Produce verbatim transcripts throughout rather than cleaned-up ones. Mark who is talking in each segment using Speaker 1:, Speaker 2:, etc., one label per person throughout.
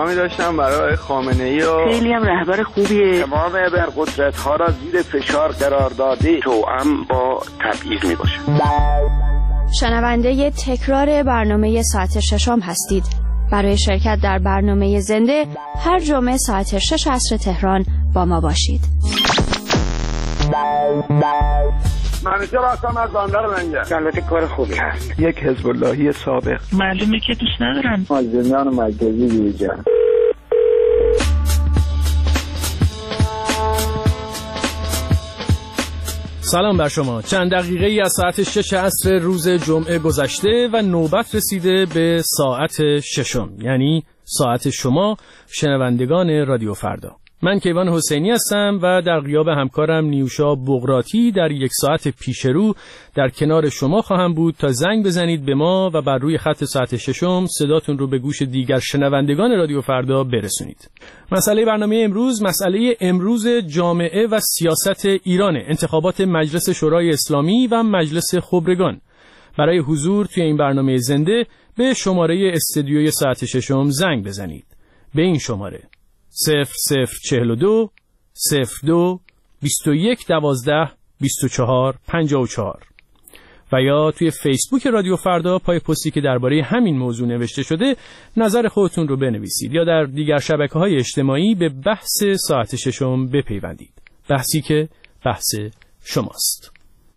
Speaker 1: پیغامی داشتم برای خامنه‌ای و
Speaker 2: خیلی هم رهبر خوبیه.
Speaker 3: تمام ابرقدرت‌ها را زیر فشار قرار داده توأم با تبعیض میباشه.
Speaker 4: شنونده تکرار برنامه ساعت ششم هستید. برای شرکت در برنامه زنده هر جمعه ساعت شش عصر تهران با ما باشید.
Speaker 3: منیجر هستم از بندر منجر. البته کار خوبی هست.
Speaker 1: یک حزب اللهی سابق.
Speaker 2: معلومه که دوست ندارن.
Speaker 3: مازندران مرکزی دیجان.
Speaker 5: سلام بر شما. چند دقیقه ای از ساعت شش عصر روز جمعه گذشته و نوبت رسیده به ساعت ششم، یعنی ساعت شما شنوندگان رادیو فردا. من کیوان حسینی هستم و در غیاب همکارم نیوشا بغراتی در یک ساعت پیش رو در کنار شما خواهم بود تا زنگ بزنید به ما و بر روی خط ساعت ششم صداتون رو به گوش دیگر شنوندگان رادیو فردا برسونید. مسئله برنامه امروز مسئله امروز جامعه و سیاست ایران، انتخابات مجلس شورای اسلامی و مجلس خبرگان. برای حضور توی این برنامه زنده به شماره استودیوی ساعت ششم زنگ بزنید. به این شماره صفر صفر چهل و دو صفر دو بیست و یک دوازده بیست و چهار پنجاه و چهار و یا توی فیسبوک رادیو فردا پای پستی که درباره همین موضوع نوشته شده نظر خودتون رو بنویسید یا در دیگر شبکه‌های اجتماعی به بحث ساعت ششم بپیوندید. بحثی که بحث شماست.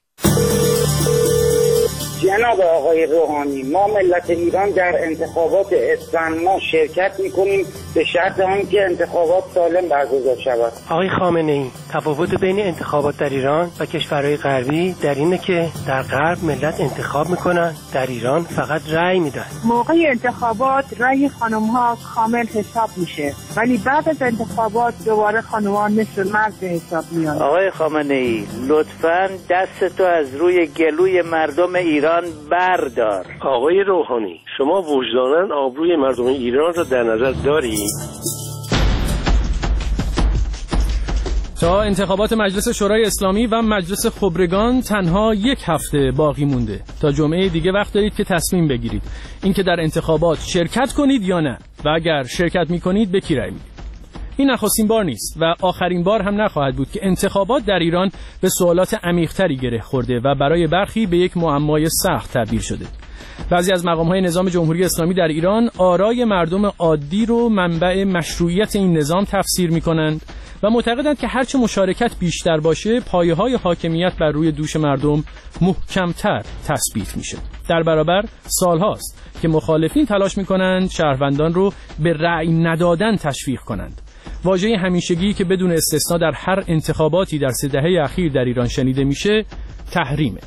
Speaker 6: جناب آقای روحانی، ما ملت ایران در انتخابات اسفند ما شرکت میکنیم به شرط آنکه انتخابات سالم برگزار شود.
Speaker 7: آقای خامنه‌ای، تفاوت بین انتخابات در ایران و کشورهای غربی در اینه که در غرب ملت انتخاب میکنن، در ایران فقط رأی میدن.
Speaker 8: موقع انتخابات رأی خانم‌ها کامل حساب میشه، ولی بعد از انتخابات دوباره خانم‌ها مثل مرد به حساب میان.
Speaker 9: آقای خامنه‌ای، لطفاً دستتو از روی گلوی مردم ایران بردار.
Speaker 10: آقای روحانی، شما وجداناً آبروی مردم ایران را در نظر دارید؟
Speaker 5: تا انتخابات مجلس شورای اسلامی و مجلس خبرگان تنها یک هفته باقی مونده. تا جمعه دیگه وقت دارید که تصمیم بگیرید اینکه در انتخابات شرکت کنید یا نه و اگر شرکت میکنید به کی رأی میدید. این نخستین بار نیست و آخرین بار هم نخواهد بود که انتخابات در ایران به سوالات عمیق‌تری گره خورده و برای برخی به یک معمای سخت تبدیل شده. بعضی از مقام‌های نظام جمهوری اسلامی در ایران آرای مردم عادی رو منبع مشروعیت این نظام تفسیر می‌کنند و معتقدند که هرچه مشارکت بیشتر باشه پایه‌های حاکمیت بر روی دوش مردم محکم‌تر تثبیت میشه. در برابر سال‌هاست که مخالفین تلاش می‌کنند شهروندان رو به رأی ندادن تشویق کنند. واژه همیشگی که بدون استثنا در هر انتخاباتی در سه دهه اخیر در ایران شنیده میشه تحریمه.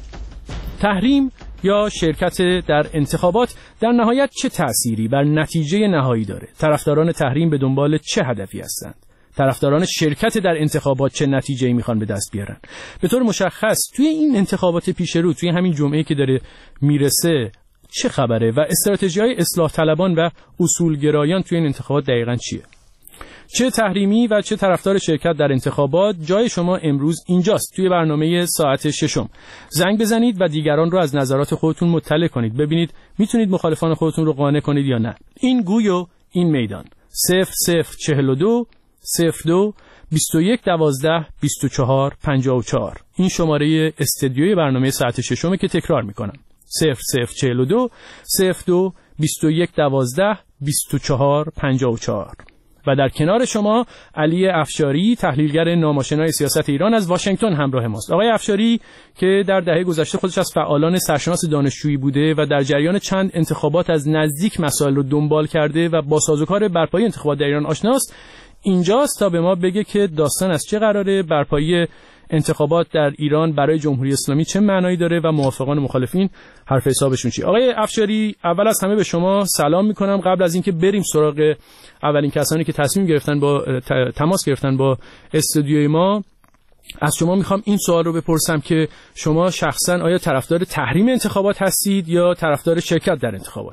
Speaker 5: تحریم یا شرکت در انتخابات در نهایت چه تأثیری بر نتیجه نهایی داره؟ طرفداران تحریم به دنبال چه هدفی هستند؟ طرفداران شرکت در انتخابات چه نتیجه‌ای میخوان به دست بیارن؟ به طور مشخص توی این انتخابات پیش رو، توی همین جمعه که داره میرسه چه خبره و استراتژی‌های اصلاح طلبان و اصولگرایان توی این انتخابات دقیقاً چیه؟ چه تحریمی و چه طرفدار شرکت در انتخابات؟ جای شما امروز اینجاست، توی برنامه ساعت ششم. زنگ بزنید و دیگران رو از نظرات خودتون مطلع کنید. ببینید میتونید مخالفان خودتون رو قانع کنید یا نه. این گوی و این میدان. صفر صفر چهل و دو صفر دو بیست و یک دوازده بیست و چهار پنجاه و چهار. این شماره استودیوی برنامه ساعت ششمه که تکرار میکنم. صفر صفر چهل و دو صفر دو بیست و یک دوازده بیست و چهار پنجاه و چهار. و در کنار شما علی افشاری، تحلیلگر ناماشنای سیاست ایران از واشنگتن همراه ماست. آقای افشاری که در دهه گذشته خودش از فعالان سرشناس دانشجویی بوده و در جریان چند انتخابات از نزدیک مسائل رو دنبال کرده و با سازوکار برپایی انتخابات در ایران آشناست، اینجاست تا به ما بگه که داستان از چه قراره، برپایی انتخابات در ایران برای جمهوری اسلامی چه معنایی داره و موافقان و مخالفین حرف حسابشون چیه. آقای افشاری، اول از همه به شما سلام میکنم. قبل از اینکه بریم سراغ اولین کسانی که تصمیم گرفتن با تماس گرفتن با استودیوی ما، از شما میخوام این سوال رو بپرسم که شما شخصا آیا طرفدار تحریم انتخابات هستید یا طرفدار شرکت در انتخابات؟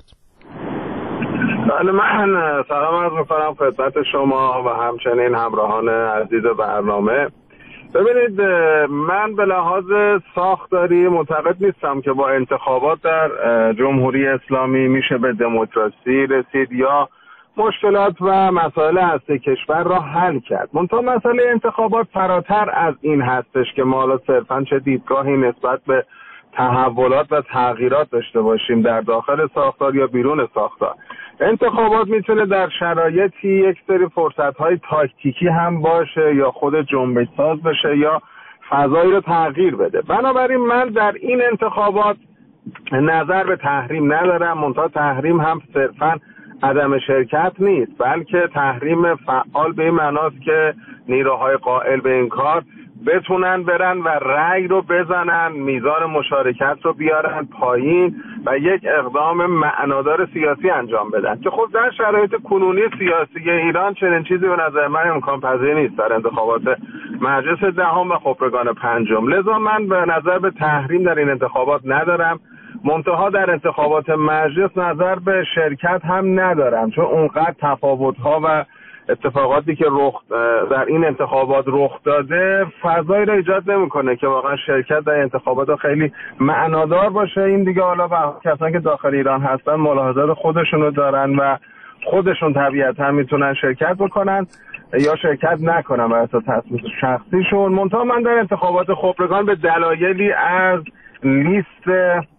Speaker 11: بله، من سلام عرض می‌کنم خدمت شما و همچنین همراهان عزیز برنامه. ببینید، من به لحاظ ساختاری معتقد نیستم که با انتخابات در جمهوری اسلامی میشه به دموکراسی رسید یا مشکلات و مسائل هسته کشور را حل کرد. منتها مسئله انتخابات فراتر از این هستش که ما حالا صرفاً چه دیدگاهی نسبت به تحولات و تغییرات داشته باشیم در داخل ساختار یا بیرون ساختار. انتخابات میتونه در شرایطی یک سری فرصت‌های تاکتیکی هم باشه یا خود جنبش ساز بشه یا فضایی رو تغییر بده. بنابراین من در این انتخابات نظر به تحریم ندارم، منتها تحریم هم صرفاً عدم شرکت نیست، بلکه تحریم فعال به این معناست که نیروهای قائل به این کار بتونن برن و رأی رو بزنن، میزان مشارکت رو بیارن پایین و یک اقدام معنادار سیاسی انجام بدن که خب در شرایط کنونی سیاسی ایران چنین چیزی به نظر من امکان پذیر نیست در انتخابات مجلس دهم و خبرگان پنجم. لذا من به نظر به تحریم در این انتخابات ندارم، منتها در انتخابات مجلس نظر به شرکت هم ندارم، چون اونقدر تفاوت‌ها و اتفاقاتی که رخ در این انتخابات رخ داده فضایی را ایجاد نمی‌کنه که واقعا شرکت در انتخابات خیلی معنادار باشه. این دیگه حالا کسانی که داخل ایران هستن ملاحظات خودشونو دارن و خودشون طبیعتا میتونن شرکت بکنن یا شرکت نکنن بر اساس تصمیم شخصیشون. منتها من در انتخابات خبرگان به دلایلی از لیست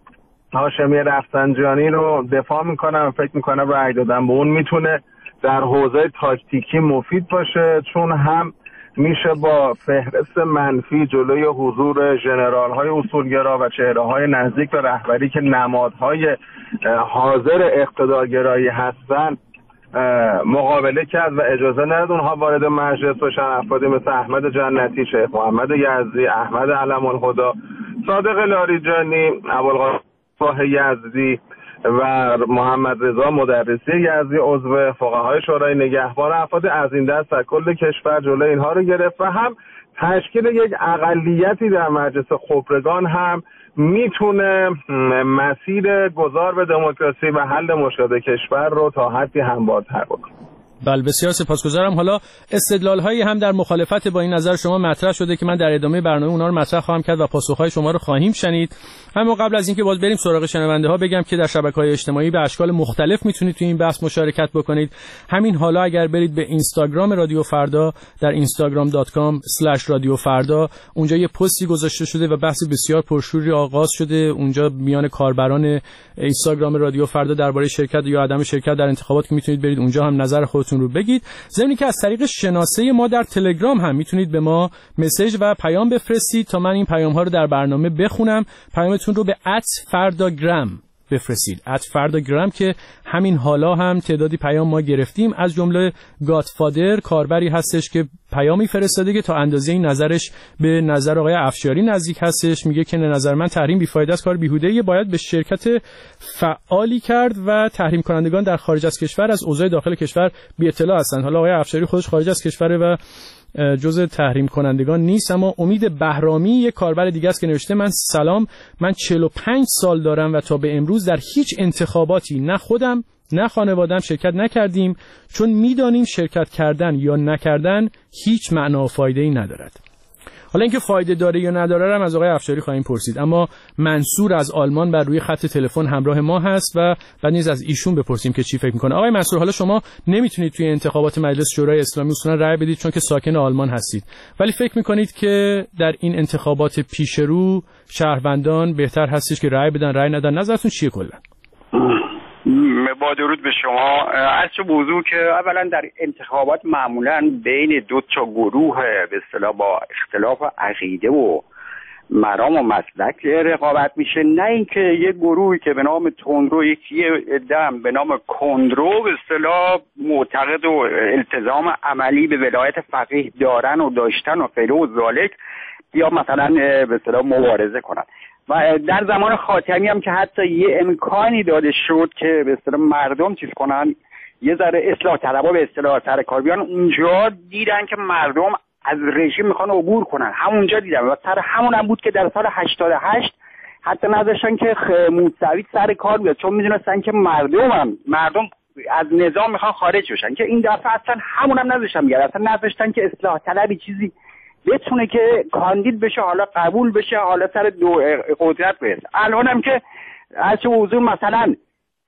Speaker 11: هاشمی رفسنجانی رو دفاع میکنم، فکر میکنم رأی دادن به اون میتونه در حوزه تاکتیکی مفید باشه، چون هم میشه با فهرست منفی جلوی حضور ژنرال های اصولگرا و چهره های نزدیک به رهبری که نمادهای حاضر اقتدارگرایی هستن مقابله کرد و اجازه نداد اونها وارد مجلس بشن. افرادی مثل احمد جنتی، شیخ محمد یزدی، احمد علم الهدی، صادق لاریجانی، ابوالقاسم یزدی و محمد رضا مدرسی یزدی عضو فقهای شورای نگهبان، افراد از این دست در کل کشور جلوی اینها رو گرفت و هم تشکیل یک اقلیتی در مجلس خبرگان هم میتونه مسیر گذار به دموکراسی و حل مشکلات کشور رو تا حدی هموارتر بکنه.
Speaker 5: بله بسیار سپاسگزارم. حالا استدلال هایی هم در مخالفت با این نظر شما مطرح شده که من در ادامه برنامه اونها رو مطرح خواهم کرد و پاسخهای شما رو خواهیم شنید. اما قبل از اینکه باز بریم سراغ شنونده ها بگم که در شبکه‌های اجتماعی به اشکال مختلف میتونید توی این بحث مشارکت بکنید. همین حالا اگر برید به اینستاگرام رادیو فردا در اینستاگرام دات کام اسلش رادیو فردا، اونجا یه پستی گذاشته شده و بحث بسیار پرشوری آغاز شده اونجا میان کاربران اینستاگرام رادیو فردا درباره شرکت یا عدم شرکت در انتخابات که میتونید برید اونجا هم نظر خودتون رو بگید. ضمن که از طریق شناسه ما در تلگرام هم میتونید به ما مسیج و پیام بفرستید تا من این پیام ها رو در برنامه بخونم. پیامتون رو به ات فرداگرام بفرستید، ات فرداگرام که همین حالا هم تعدادی پیام ما گرفتیم، از جمله گادفادر کاربری هستش که پیامی فرستاده که تا اندازه این نظرش به نظر آقای افشاری نزدیک هستش. میگه که نظر من تحریم بیفایده است، کار بیهوده‌ایه، باید به شرکت فعالی کرد و تحریم کنندگان در خارج از کشور از اوضاع داخل کشور بی اطلاع هستند. حالا آقای افشاری خودش خارج از کشوره و جزء تحریم کنندگان نیست. اما امید بهرامی یک کاربر دیگه است که نوشته من سلام، من چهل و پنج سال دارم و تا به امروز در هیچ انتخاباتی نه خودم نه خانوادم شرکت نکردیم، چون میدانیم شرکت کردن یا نکردن هیچ معنا و فایده‌ای ندارد. حالا اینکه فایده داره یا نداره هم از آقای افشاری خواهیم پرسید. اما منصور از آلمان بر روی خط تلفن همراه ما هست و بعد نیز از ایشون بپرسیم که چی فکر میکنه. آقای منصور، حالا شما نمیتونید توی انتخابات مجلس شورای اسلامی اصولا رأی بدید چون که ساکن آلمان هستید، ولی فکر میکنید که در این انتخابات پیش رو شهروندان بهتر هستش که رأی بدن رأی ندن؟ نظرتون چیه کلا؟
Speaker 3: با درود به شما. عرض به حضور که اولا در انتخابات معمولا بین دو تا گروه به اصطلاح با اختلاف عقیده و مرام و مسلک رقابت میشه، نه اینکه یک گروهی که به نام تندرو، یکی دم به نام کندرو به اصطلاح معتقد و التزام عملی به ولایت فقیه دارن و داشتن و غیره و ذالک یا مثلا به اصطلاح مبارزه کنن. و در زمان خاتمی هم که حتی یه امکانی داده شد که به اصطلاح مردم چیز کنن، یه ذره اصلاح طلبا به اصطلاح سر کار بیان، اونجا دیدن که مردم از رژیم میخوان عبور کنن، همونجا دیدن و سر همون هم بود که در سال هشتاد و هشت حتی نذاشتن که موسوی سر کار بیاد، چون میدونستن که مردم هم مردم از نظام میخوان خارج بشن، که این دفعه اصلا همون هم نذاشتن بیاد، اصلا نذاشتن که اصلاح طلبی چیزی بتونه که کاندید بشه، حالا قبول بشه، حالا سر دو قدرت برسه. الان هم که از حضور مثلا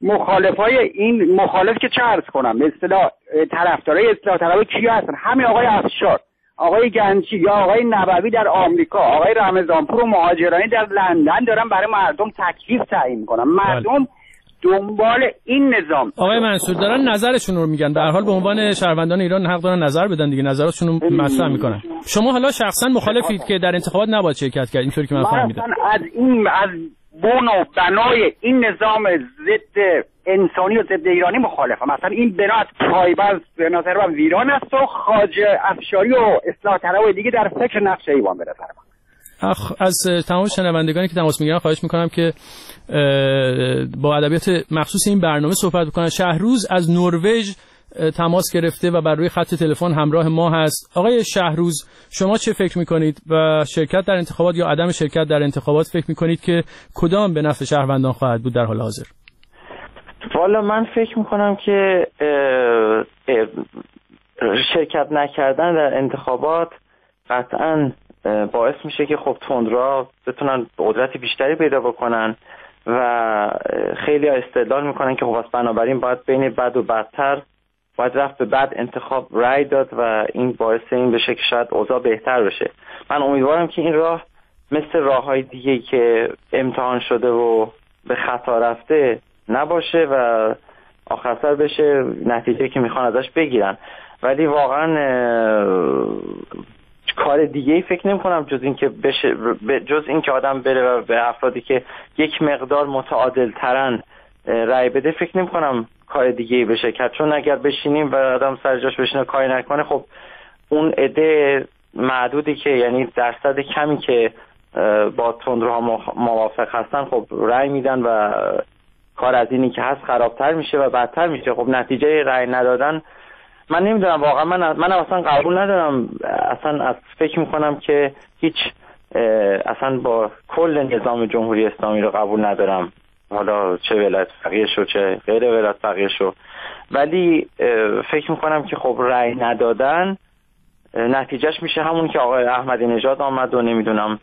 Speaker 3: مخالفای این مخالف که چه عرض کنم به اصطلاح طرفدارای اصلاح طلب کیا هستن؟ همین آقای افشار، آقای گنجی یا آقای نبوی در آمریکا، آقای رمضانپور و مهاجرانی در لندن دارن برای مردم تکلیف تعیین میکنن. مردم دنبال این نظام.
Speaker 5: آقای منصور دارن نظرشون رو میگن، به هر حال به عنوان شهروندان ایران حق دارن نظر بدن دیگه، نظراتشون رو مطرح میکنن. شما حالا شخصا مخالفید که در انتخابات نباید شرکت کرد، اینطوری که من فهمیدم؟
Speaker 3: از این از بن و بنای این نظام ضد انسانی و ضد ایرانی مخالفم. مثلا این بنا از پایبند به نظر من ویران است و خواجه افشاری و اصلاح طلبای دیگه در فکر نقش ایوان به نظر من.
Speaker 5: اخ از تمام شنوندگانی که تماس میگیرن خواهش میکنم که با ادبیات مخصوص این برنامه صحبت بکنن. شهروز از نروژ تماس گرفته و بر روی خط تلفن همراه ما هست. آقای شهروز، شما چه فکر میکنید و شرکت در انتخابات یا عدم شرکت در انتخابات فکر میکنید که کدام به نفع شهروندان خواهد بود در حال حاضر؟
Speaker 12: والا من فکر میکنم که اه اه شرکت نکردن در انتخابات قطعاً باعث میشه که خب تندرو بتونن قدرت بیشتری پیدا بکنن و خیلی استدلال میکنن که خب از بنابراین باید بین بد و بدتر باید رفت به بد انتخاب رای داد و این باعث این بشه که شاید اوضاع بهتر بشه. من امیدوارم که این راه مثل راههای دیگه که امتحان شده و به خطا رفته نباشه و آخر سر بشه نتیجه که میخوان ازش بگیرن. ولی واقعا کار دیگه ای فکر نمی کنم جز این که بشه جز این که آدم بره و به افرادی که یک مقدار متعادل ترن رای بده فکر نمی کنم کار دیگه ای بشه کرد. چون اگر بشینیم و آدم سر جاش بشینه کاری نکنه خب اون عده معدودی که یعنی درصد کمی که با تندروها موافق هستن خب رای میدن و کار از اینی که هست خرابتر میشه و بدتر میشه. خب نتیجه رای ندادن من نمیدونم واقعا من من اصلا قبول ندارم. اصلا از فکر میکنم که هیچ اصلا با کل نظام جمهوری اسلامی رو قبول ندارم، حالا چه ولایت فقیه شو چه غیر ولایت فقیه شو. ولی فکر میکنم که خب رأی ندادن نتیجهش میشه همون که آقای احمدی نژاد آمد و نمیدونم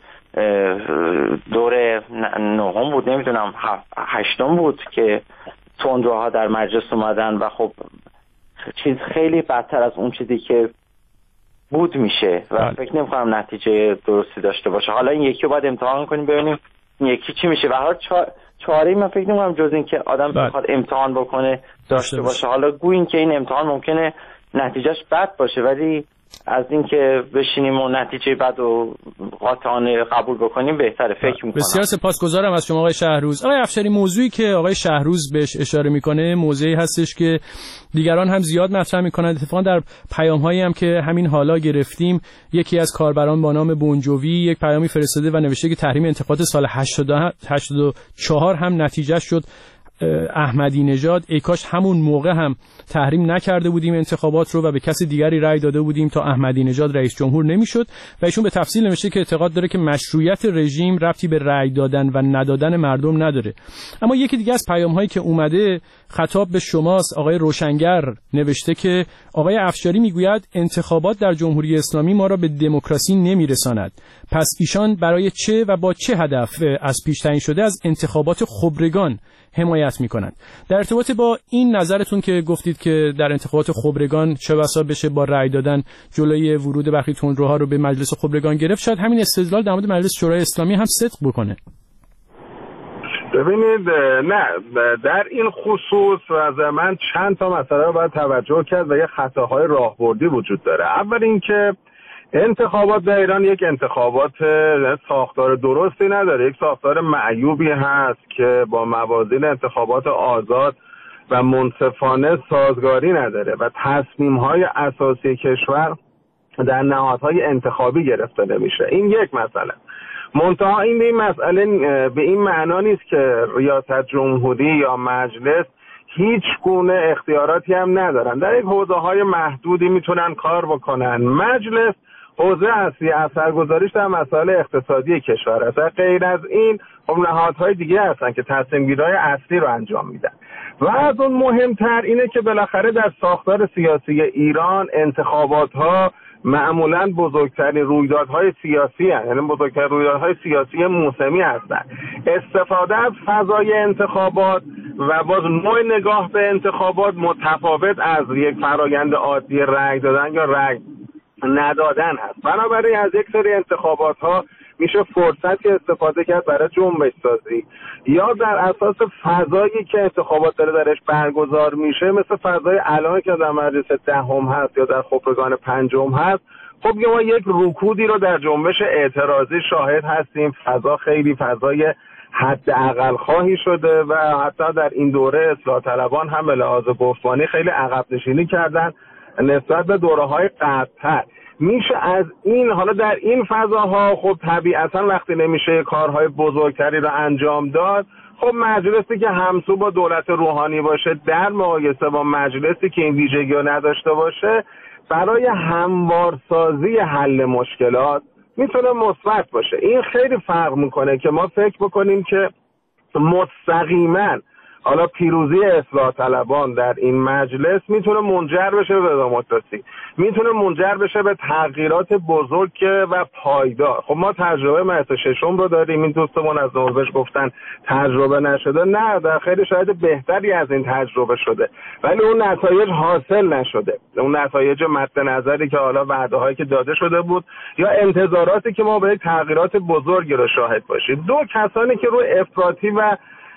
Speaker 12: دور نهم بود نمیدونم هشتم بود که تندروها در مجلس اومدن و خب چیز خیلی بدتر از اون چیزی که بود میشه و بله. فکر نمی‌کنم نتیجه درستی داشته باشه. حالا این یکی رو باید امتحان کنیم ببینیم این یکی چی میشه و هر چاره من فکر نمی‌کنم جز این که آدم بله. بخواد امتحان بکنه داشته باشه. حالا گوییم که این امتحان ممکنه نتیجهش بد باشه ولی از این که بشینیم و نتیجه بد و قاطعانه قبول بکنیم بهتره فکر میکنم.
Speaker 5: بسیار سپاسگزارم از شما آقای شهروز. آقای افشاری، موضوعی که آقای شهروز بهش اشاره میکنه موضوعی هستش که دیگران هم زیاد مطرح میکنن. اتفاقا در پیام‌هایی هم که همین حالا گرفتیم یکی از کاربران با نام بونجوی یک پیامی فرستاده و نوشته که تحریم انتخابات سال هشتاد و چهار هم نتیجه شد احمدی نژاد. ای کاش همون موقع هم تحریم نکرده بودیم انتخابات رو و به کسی دیگری رأی داده بودیم تا احمدی نژاد رئیس جمهور نمیشد. و ایشون به تفصیل نوشته که اعتقاد داره که مشروعیت رژیم ربطی به رأی دادن و ندادن مردم نداره. اما یکی دیگه از پیام‌هایی که اومده خطاب به شماست. آقای روشنگر نوشته که آقای افشاری میگوید انتخابات در جمهوری اسلامی ما را به دموکراسی نمیرساند. پس ایشان برای چه و با چه هدف از پیش تعیین شده از انتخابات خبرگان حمایت میکنند؟ در ارتباط با این نظرتون که گفتید که در انتخابات خبرگان چه بسا بشه با رأی دادن جلوی ورود برخی تندروها رو به مجلس خبرگان گرفت، شاید همین استدلال در مورد مجلس شورای اسلامی هم صدق بکنه.
Speaker 11: ببینید نه در این خصوص و از من چند تا مسئله رو باید توجه کرد و یه خطاهای راهبردی وجود داره. اول اینکه انتخابات در ایران یک انتخابات ساختار درستی نداره، یک ساختار معیوبی هست که با موازین انتخابات آزاد و منصفانه سازگاری نداره و تصمیم‌های اساسی کشور در نهادهای انتخابی گرفته نمیشه. این یک مسئله. منتها این به این مسئله به این معنا نیست که ریاست جمهوری یا مجلس هیچ گونه اختیاراتی هم ندارن، در یک حوزه‌های محدودی میتونن کار بکنن. مجلس حوزه اصلی اثرگذاریش در مسائل اقتصادی کشور است. غیر از این خب نهادهای دیگه هستن که تصمیم‌گیری‌های اصلی رو انجام میدن. و از اون مهمتر اینه که بالاخره در ساختار سیاسی ایران انتخابات‌ها معمولاً بزرگترین رویدادهای سیاسی هستند، یعنی بزرگترین رویدادهای سیاسی موسمی هستند. استفاده از فضای انتخابات و باز نوع نگاه به انتخابات متفاوت از یک فرایند عادی رأی دادن یا رأی ندادن هست. بنابراین از یک سری انتخابات ها میشه فرصتی استفاده کرد برای جنبش سازی یا در اساس فضایی که انتخابات داره درش برگزار میشه، مثل فضای الان که در مجلس دهم هست یا در خبرگان پنجم هست. خب ما یک رکودی رو در جنبش اعتراضی شاهد هستیم. فضا خیلی فضای حداقل خواهی شده و حتی در این دوره اصلاح طلبان هم به لحاظ گفتمانی خیلی عقب نشینی کردن نسبت به دوره‌های قبل‌تر. میشه از این حالا در این فضاها خب طبیعتا وقتی نمیشه کارهای بزرگتری رو انجام داد، خب مجلسی که همسو با دولت روحانی باشه در مقایسه با مجلسی که این ویژگی رو نداشته باشه، برای هموارسازی حل مشکلات میتونه مثبت باشه. این خیلی فرق میکنه که ما فکر بکنیم که مستقیما حالا پیروزی اصلاح طلبان در این مجلس میتونه منجر بشه به دموکراسی، میتونه منجر بشه به تغییرات بزرگ و پایدار. خب ما تجربه مجلس ششم رو داریم، این دوستمون از نروژ گفتن تجربه نشده، نه در خیلی شاید بهتری از این تجربه شده، ولی اون نتایج حاصل نشده. اون نتایج مد نظری که حالا وعده‌هایی که داده شده بود یا انتظاراتی که ما به تغییرات بزرگی رو شاهد باشیم. دو کسانی که روی افراطی و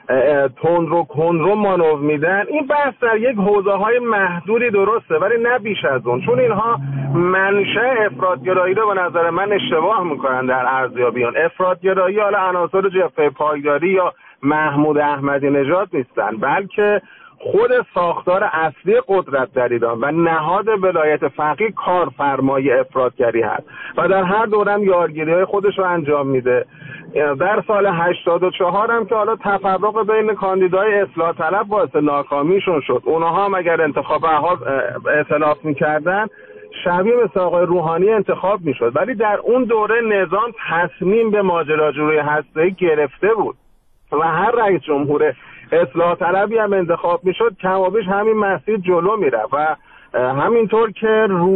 Speaker 11: تندرو کندرو مانور میدن، این بحث در یک حوزه های محدودی درسته ولی نه بیش از اون، چون اینها منشأ افراطگرایی رو به نظر من اشتباه میکنن در ارزیابیان. افراطگرایی حالا عناصر جبهه پایداری یا محمود احمدی نژاد نیستن، بلکه خود ساختار اصلی قدرت در ایران و نهاد ولایت فقیه کارفرمای افراطگری هست و در هر دورم یارگیری‌های خودش رو انجام میده. در سال هشتاد و چهار هم که حالا تفرق بین کاندیدای اصلاح طلب باعث ناکامیشون شد، اونها هم اگر انتخاب احزاب ائتلاف میکردن شبیه مثل آقای روحانی انتخاب میشد، ولی در اون دوره نظام تصمیم به ماجراجویی هسته‌ای گرفته بود و هر رئیس جمهور اصلاح طلبی هم انتخاب میشد کمابیش همین مسیر جلو میرفت و همینطور که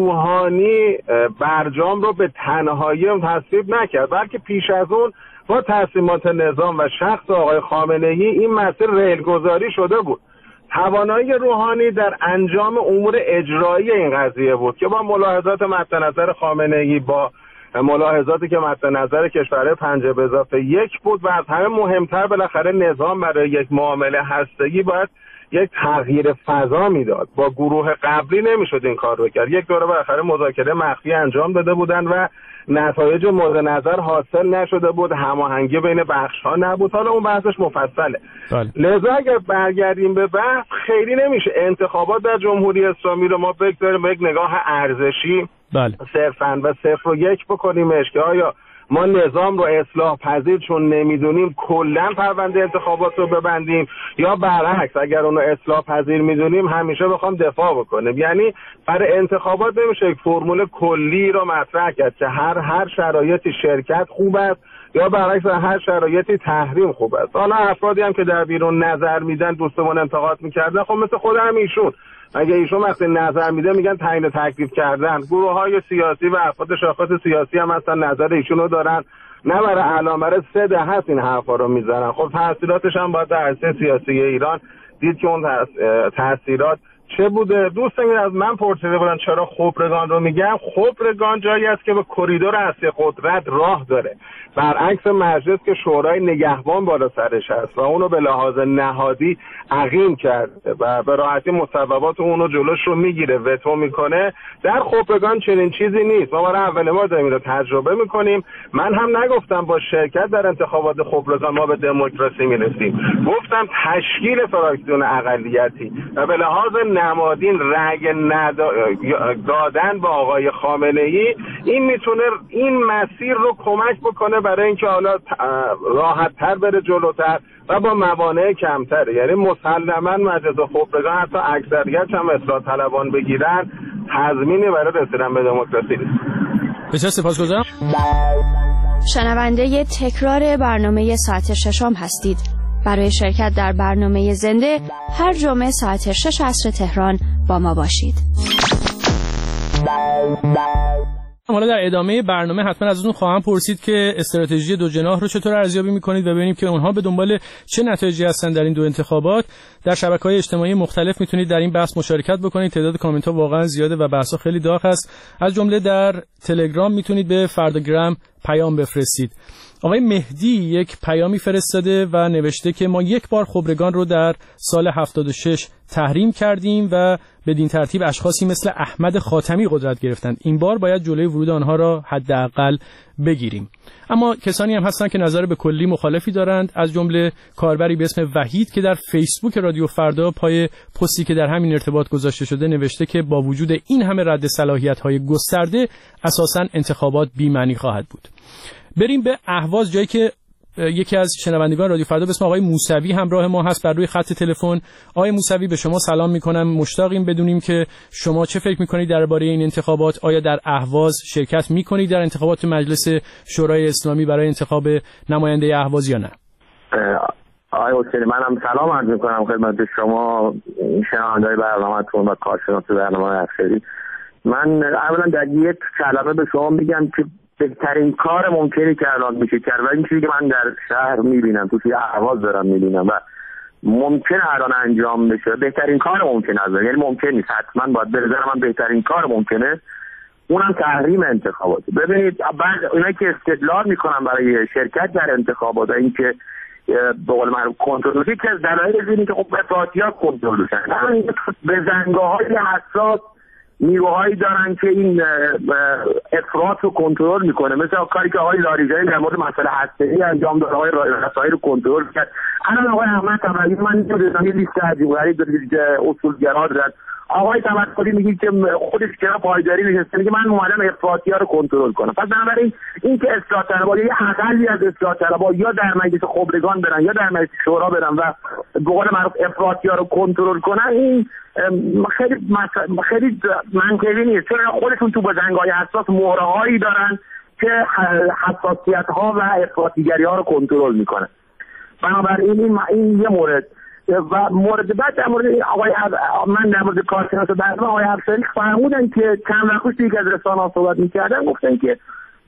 Speaker 11: روحانی برجام رو به تنهایی هم تصویب نکرد، بلکه پیش از اون با تصمیمات نظام و شخص آقای خامنه‌ای این مسیر ریلگذاری شده بود. توانایی روحانی در انجام امور اجرایی این قضیه بود که با ملاحظات مد نظر خامنه‌ای، با ملاحظاتی که مد نظر کشورهای پنجاه به اضافه یک بود و از همه مهمتر بالاخره نظام برای یک معامله هسته‌ای باید یک تغییر فضا میداد. با گروه قبلی نمیشد این کار رو کرد. یک دوره بالاخره مذاکره مخفی انجام داده بودن و نتایج مورد نظر حاصل نشده بود، هماهنگی بین بخش‌ها نبود. حالا اون بحثش مفصله. بله. لذا اگر برگردیم به بحث، خیلی نمیشه انتخابات در جمهوری اسلامی رو ما بگذاریم به یک نگاه ارزشی بله. صرفاً و صفر و یک بکنیمش که آیا ما نظام رو اصلاح پذیر چون نمیدونیم کلا پرونده انتخابات رو ببندیم، یا برعکس اگر اون رو اصلاح پذیر میدونیم همیشه بخوام دفاع بکنیم. یعنی برای انتخابات نمیشه یک فرمول کلی رو مطرح کرد که هر هر شرایطی شرکت خوب است یا برعکس هر شرایطی تحریم خوب است. حالا افرادی هم که در بیرون نظر میدن دوستمون انتقاد میکردن، خب مثل خود هم ایشون، اگه ایشون وقتی نظر میده میگن تعیین تکلیف کردن، گروه های سیاسی و افراد شاخص سیاسی هم هستن نظر ایشون رو دارن، نه برای اعلام برای سه دهه هست این حرفا رو میزنن. خب تاثیراتش هم باید در عرصه سیاسی ایران دید که اون تاثیرات چه بوده. دوستان از من پرسیده بودن چرا خبرگان رو میگم. خبرگان جایی است که به کریدور اصلی قدرت راه داره، برعکس مجلس که شورای نگهبان بالا سرش هست و اونو به لحاظ نهادی عقیم کرده و به راحتی مصوبات اونو جلوش رو میگیره، وتو میکنه. در خبرگان چنین چیزی نیست. ما برای اول ما داریم رو تجربه میکنیم. من هم نگفتم با شرکت در انتخابات خبرگان ما به دموکراسی میرسیم، گفتم تشکیل فراکسیون اقلیتی و به لحاظ نمادین رأی ندا... دادن با آقای خامنه‌ای این میتونه این مسیر رو کمک بکنه برای اینکه حالا راحت تر بره جلوتر و با موانع کمتر. یعنی مسلما مجلس خبرگان حتی اکثریت هم اصلاح طلبان بگیرن تضمینی برای رسیدن به دموکراسی نیست.
Speaker 5: بسیار سپاسگزارم.
Speaker 4: شنونده تکرار برنامه ساعت ششم هستید. برای شرکت در برنامه زنده هر جمعه ساعت شش عصر تهران با ما باشید.
Speaker 5: حالا در ادامه برنامه حتما ازتون خواهم پرسید که استراتژی دو جناح رو چطور ارزیابی می‌کنید و ببینیم که اونها به دنبال چه نتایجی هستن در این دو انتخابات. در شبکه‌های اجتماعی مختلف میتونید در این بحث مشارکت بکنید. تعداد کامنت‌ها واقعا زیاده و بحث‌ها خیلی داغ است. از جمله در تلگرام میتونید به فرداگرام پیام بفرستید. آقای مهدی یک پیامی فرستاده و نوشته که ما یک بار خبرگان رو در سال هفتاد و شش تحریم کردیم و بدین ترتیب اشخاصی مثل احمد خاتمی قدرت گرفتند. این بار باید جلوی ورود آنها را حداقل بگیریم. اما کسانی هم هستند که نظر به کلی مخالفی دارند، از جمله کاربری به اسم وحید که در فیسبوک رادیو فردا پای پستی که در همین ارتباط گذاشته شده نوشته که با وجود این همه رد صلاحیت‌های گسترده اساساً انتخابات بی‌معنی خواهد بود. بریم به اهواز، جایی که یکی از شنوندگان رادیو فردا به اسم آقای موسوی همراه ما هست بر روی خط تلفن. آقای موسوی به شما سلام میکنم. مشتاقیم بدونیم که شما چه فکر میکنید درباره این انتخابات. آیا در اهواز شرکت میکنید در انتخابات مجلس شورای اسلامی برای انتخاب نماینده اهواز یا نه؟
Speaker 13: آقای حسینی، منم سلام عرض میکنم خدمت شما شنونده‌های برنامه‌تون و کارشناس برنامه افشاری. من اولا در یک کلمه به شما میگم که بهترین کار ممکنی که الان میشه کرد و این چیزی که من در شهر میبینم، توی اهواز دارم میبینم و ممکنه الان انجام بشه، بهترین کار ممکنه از یعنی ممکن نیست، حتما باید به نظر من بهترین کار ممکنه اونم تحریم انتخابات. ببینید بعد اونایی که استدلال میکنن برای شرکت در انتخابات اینکه به قول معروف کنترل میشه، که از دلایل اینه که خب افراطیات کنترل میشن، به زنگاهای حساس نیروهایی دارن که این افراط رو کنترل میکنه، مثل کاری که آقای لاریجانی در مورد مسئله هسته‌ای انجام داد، آقای رسایی رو کنترل کرد. الان آقای احمد تبریزی من نمی‌دونم یه لیست عجیب غریب داره اصولگرا دارن. آقای تبریزی میگه که خودش چرا پایداری نشسته، میگه من اومدم افراطی‌ها رو کنترل کنم. پس بنابراین این که اصلاح طلب‌ها یا حداقلی از اصلاح طلب‌ها یا در مجلس خبرگان برن یا در مجلس شورا برن و به قول معروف افراطی‌ها رو کنترل کنن، این خیلی خیلی منطقی نیست، چون خودشون تو بزنگ‌های حساس مهره‌هایی دارن که حساسیت‌ها و افراطی‌گری‌ها رو کنترل میکنن. بنابراین این این یه مورد. و مورد بعد در مورد آقای من در مورد کارشناس برنامه آقای افشاری فرمودن که چند وقت پیش یک از رسانه‌ها صحبت می‌کردن، گفتن که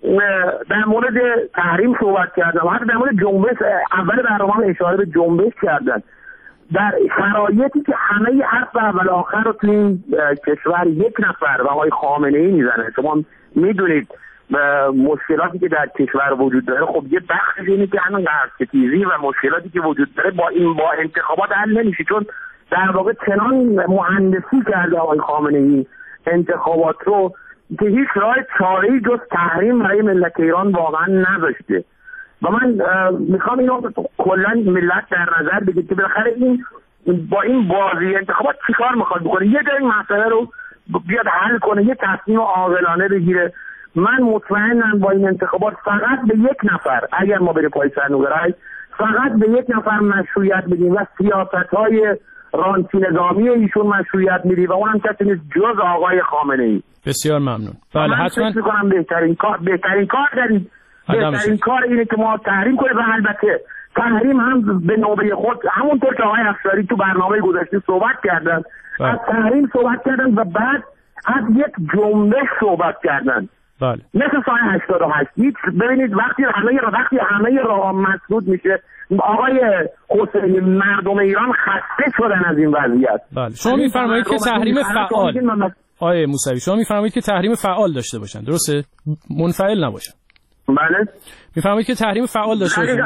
Speaker 13: در مورد تحریم صحبت کردن و حتی در مورد جنبش اول برنامه اشاره به جنبش کردن. در شرایطی که همه حرف اول آخر رو تو این کشور یک نفر و آقای خامنه‌ای میزنه، شما میدونید مشکلاتی که در کشور وجود داره، خب یه بخشی اینه که همون درستیزی و مشکلاتی که وجود داره با این با انتخابات حل نمیشه، چون در واقع چنان مهندسی کرده آقای خامنه‌ای انتخابات رو که هیچ راه چاره‌ای جز تحریم برای ملت ایران واقعا نذاشته. و من میخوام اینو کلا ملت در نظر بگیرید که بالاخره این با این بازی انتخابات چیکار میخواد بکنه، یه جای مسئله رو بیاد حل کنه، یه تصمیم عاقلانه بگیره. من مطمئنم با این انتخابات فقط به یک نفر، اگر ما بریم پای صندوق رای، فقط به یک نفر مشروعیت بدیم و سیاست‌های رانتی نظامی ایشون مشروعیت میدیم و اونم کسی نیست جز آقای خامنه‌ای.
Speaker 5: بسیار ممنون. بله حتما
Speaker 13: فکر می‌کنم بهترین کار بهترین کار در بهترین کار اینه که ما تحریم کنیم و البته تحریم هم به نوبه خود همونطور که آقای افشاری تو برنامه گذشته صحبت کردن، بله. از تحریم صحبت کردن و بعد از یک جنبش صحبت کردن.
Speaker 5: بله.
Speaker 13: مثل سال هشتاد و هشت. ببینید وقتی همه را وقتی همه راه مسدود میشه، آقای حسینی مردم ایران خسته شدن از این وضعیت.
Speaker 5: بله. شما میفرمایید که تحریم فعال آقای موسوی شما میفرمایید که تحریم فعال داشته باشن، درسته؟ منفعل نباشن.
Speaker 13: بله.
Speaker 5: میفهمید که تحریم فعال داشته باشید.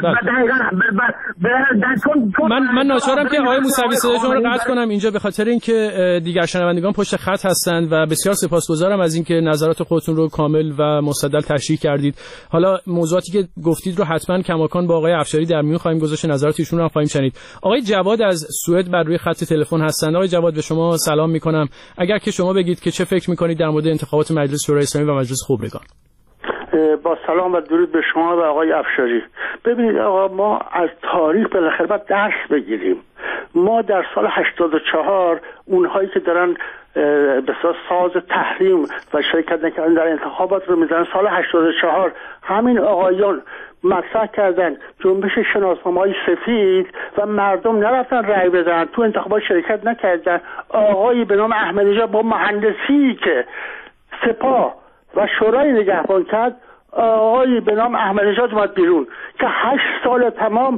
Speaker 5: من من ناچارم که آقای موسوی صدای شما رو قطع کنم اینجا به خاطر اینکه دیگر شنوندگان پشت خط هستند و بسیار سپاسگزارم از اینکه نظرات خودتون رو کامل و مستدل تشریح کردید. حالا موضوعاتی که گفتید رو حتما کماکان با آقای افشاری در میون خواهیم گذاشت، نظرات ایشون رو هم خواهیم شنید. آقای جواد از سوئد بر روی خط تلفن هستند. آقای جواد به شما سلام میکنم. اگر که شما بگید که چه فکر میکنید در مورد انتخابات مجلس شورای اسلامی و مجلس خبرگان.
Speaker 14: با سلام و درود به شما و آقای افشاری. ببینید آقا، ما از تاریخ بالاخره باید درس بگیریم. ما در سال هشتاد و چهار اونهایی که دارن به ساز تحریم و شرکت نکردن در انتخابات رو میزنن، سال هشتاد و چهار همین آقایان مطرح کردن جنبش شناسنامه‌های سفید و مردم نرفتن رأی بدن، تو انتخابات شرکت نکردن. آقایی به نام احمدی نژاد با مهندسی که سپاه و شورای نگهبان کرد، آقایی به نام احمد نژاد اومد بیرون که هشت سال تمام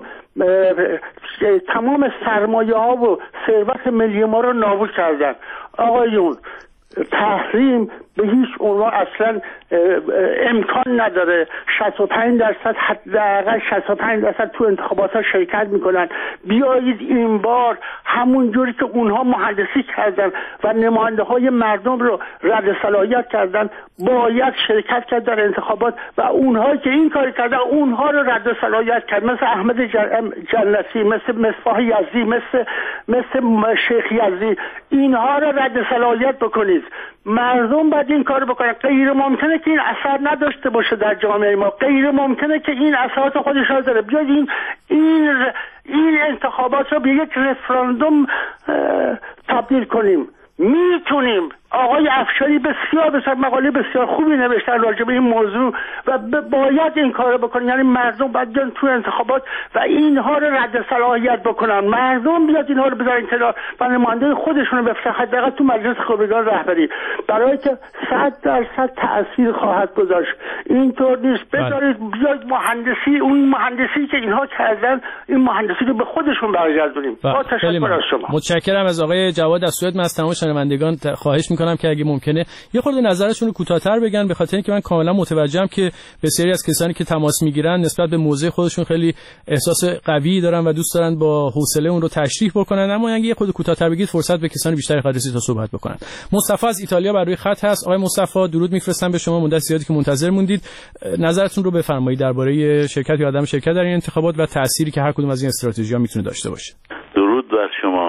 Speaker 14: تمام سرمایه ها و ثروت ملی ما رو نابود کردن. آقایون تحریم به هیچ عنوان اصلا امکان نداره. شصت و پنج درصد حداقل شصت و پنج درصد تو انتخابات ها شرکت میکنن. بیایید این بار همون جوری که اونها مهندسی کردن و نماینده های مردم رو رد صلاحیت کردن باید شرکت کرد در انتخابات و اونهایی که این کار کردن اونها رو رد صلاحیت کرد، مثل احمد جنتی، مثل مصباح یزدی، مثل مثل شیخ یزدی. اینها رو رد صلاحیت بکنید. مردم باید این کار بکنن. غیر ممکنه که این اثر نداشته باشه در جامعه ما. غیر ممکنه که این اثرات خودش را داره. بیاید این این این انتخابات رو به یک رفراندوم تبدیل کنیم. میتونیم. آقای افشاری بسیار بسیار مقاله بسیار خوبی نوشتن راجع به این موضوع و باید این کارو بکنن. یعنی مردم باید بیان تو انتخابات و اینها رو رد صلاحیت بکنن. مردم بیاد اینها رو بذارن کنار و نماینده خودشون رو بفرستن حداقل تو مجلس خبرگان رهبری، برای که صد درصد تأثیر خواهد گذاشت. اینطور نیست. بذارید بیاد مهندسی، اون مهندسی که اینها کردن این مهندسی رو به خودشون برگردونیم. با تشکر از شما.
Speaker 5: متشکرم از آقای جواد از سوئد. من از تمام شنوندگان خواهش می‌کنم که اگه ممکنه یه خورده نظرشون رو کوتاه‌تر بگن، به خاطر اینکه من کاملا متوجهم که بسیاری از کسانی که تماس میگیرن نسبت به موضوع خودشون خیلی احساس قوی دارن و دوست دارن با حوصله اون رو تشریح بکنن، اما اگه یه خورده کوتاه‌تر بگید فرصت به کسانی بیشتری خاطرسی تا صحبت بکنن. مصطفی از ایتالیا بر روی خط هست. آقای مصطفی درود میفرستم به شما، مدت زیادی که منتظر موندید. نظرتون رو بفرمایید درباره شرکت یا عدم شرکت در این انتخابات و تأثیری که هر کدوم از این استراتژی‌ها میتونه داشته باشه.
Speaker 15: درود بر شما.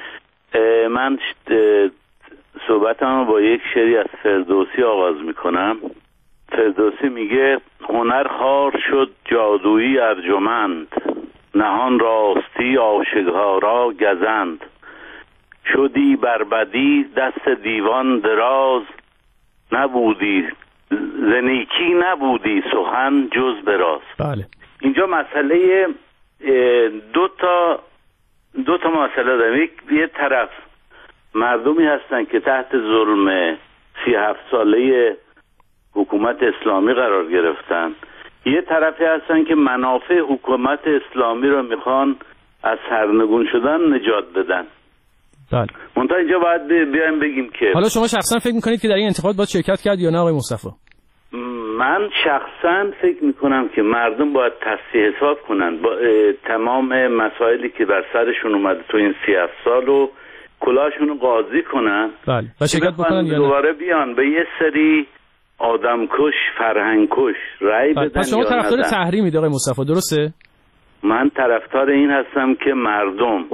Speaker 15: من صحبتم با یک شعری از فردوسی آغاز میکنم. فردوسی میگه هنر خار شد جادویی ارجمند، نهان راستی آشکارا گزند، شدی بربدی دست دیوان دراز، نبودی زنیکی نبودی سخن جز براز.
Speaker 5: بله.
Speaker 15: اینجا مسئله دو تا دو تا مسئله داریم. یک یه طرف مردمی هستن که تحت ظلم سی هفت ساله حکومت اسلامی قرار گرفتن، یه طرفی هستن که منافع حکومت اسلامی رو میخوان از سرنگون شدن نجات بدن.
Speaker 5: بله.
Speaker 15: منتها اینجا باید بیایم بگیم که
Speaker 5: حالا شما شخصا فکر میکنید که در این انتخابات باید شرکت کرد یا نه آقای مصطفی؟
Speaker 15: من شخصا فکر میکنم که مردم باید تصحیح حساب کنن با تمام مسائلی که بر سرشون اومده تو این سی هفت سال و کلاشون رو قاضی کنن.
Speaker 5: بله. و شرکت بکنن یا
Speaker 15: دوباره بیان به یه سری آدمکش فرهنگکش رأی بدن.
Speaker 5: پس شما طرفدار تحریمید آقای مصطفی، درسته؟
Speaker 15: من طرفدار این هستم که مردم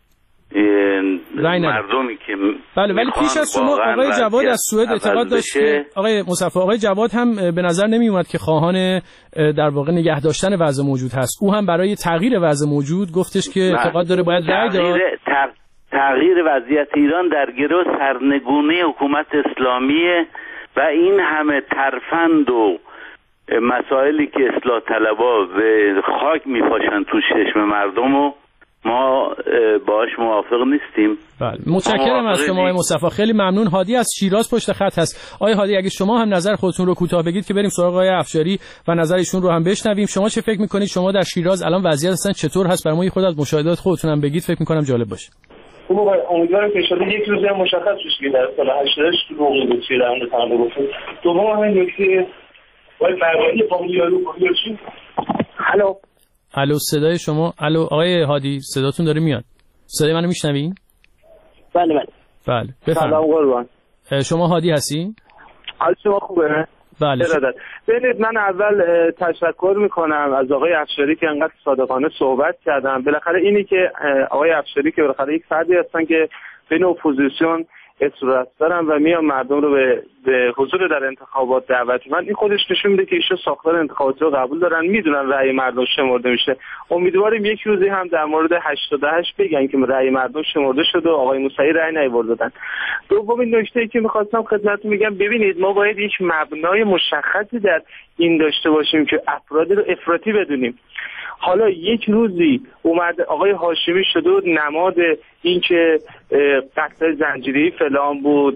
Speaker 15: مردمی که
Speaker 5: بله، ولی پیش از شما آقای جواد از سوئد اعتقاد داشت که آقای مصطفی آقای جواد هم به نظر نمی اومد که خواهان در واقع نگه داشتن وضع موجود هست. او هم برای تغییر وضع موجود گفتش که اعتقاد داره باید رأی داد.
Speaker 15: تغییر وضعیت ایران در گرو سرنگونی حکومت اسلامیه و این همه ترفند و مسائلی که اصلاح طلبا به خاک میپاشن تو چشم مردم و ما باش موافق نیستیم.
Speaker 5: بله، متشکرم از شما آقای مصطفی، خیلی ممنون. هادی از شیراز پشت خط هست. آقای هادی اگه شما هم نظر خودتون رو کوتاه بگید که بریم سراغ آقای افشاری و نظر ایشون رو هم بشنویم. شما چه فکر میکنید؟ شما در شیراز الان وضعیت اصلا چطور هست؟ برای ما خود از مشاهدات خودتون هم بگید، فکر میکنم جالب باشه.
Speaker 16: خب امیدوارم که شده یک روز هم مشخص بشه که در سال هشتاد تو موقع بود چه در تمام گفت. دوم همین نکته وای فرقی فامیلیارو چی؟
Speaker 5: الو الو صدای شما. الو آقای هادی صداتون داره میاد. صدای منو میشنوین؟
Speaker 16: بله بله.
Speaker 5: بله بفرمایید.
Speaker 16: سلام قربان.
Speaker 5: شما هادی هستی؟
Speaker 16: حال شما خوبه؟
Speaker 11: بله. ببینید من اول تشکر میکنم از آقای افشاری که انقدر صادقانه صحبت کردن. بالاخره اینی که آقای افشاری که بالاخره یک فردی هستن که بین اپوزیسیون اصرار دارن و میان مردم رو به به حضور در انتخابات دعوت میکنن، این خودش نشون میده که ایشون ساختار انتخاباتی رو قبول دارن، میدونن رأی مردم شمرده میشه. امیدواریم یک روزی هم در مورد هشتاد و هشت بگن که رأی مردم شمرده شده و آقای موسوی رأی نیاوردن. دومین نکته‌ای که می‌خواستم خدمتتون بگم، ببینید ما باید یک مبنای مشخصی در این داشته باشیم که افراد رو افراطی بدونیم.
Speaker 16: حالا یک روزی اومد آقای هاشمی شده بود نماد این که قتل زنجیری فلان بود،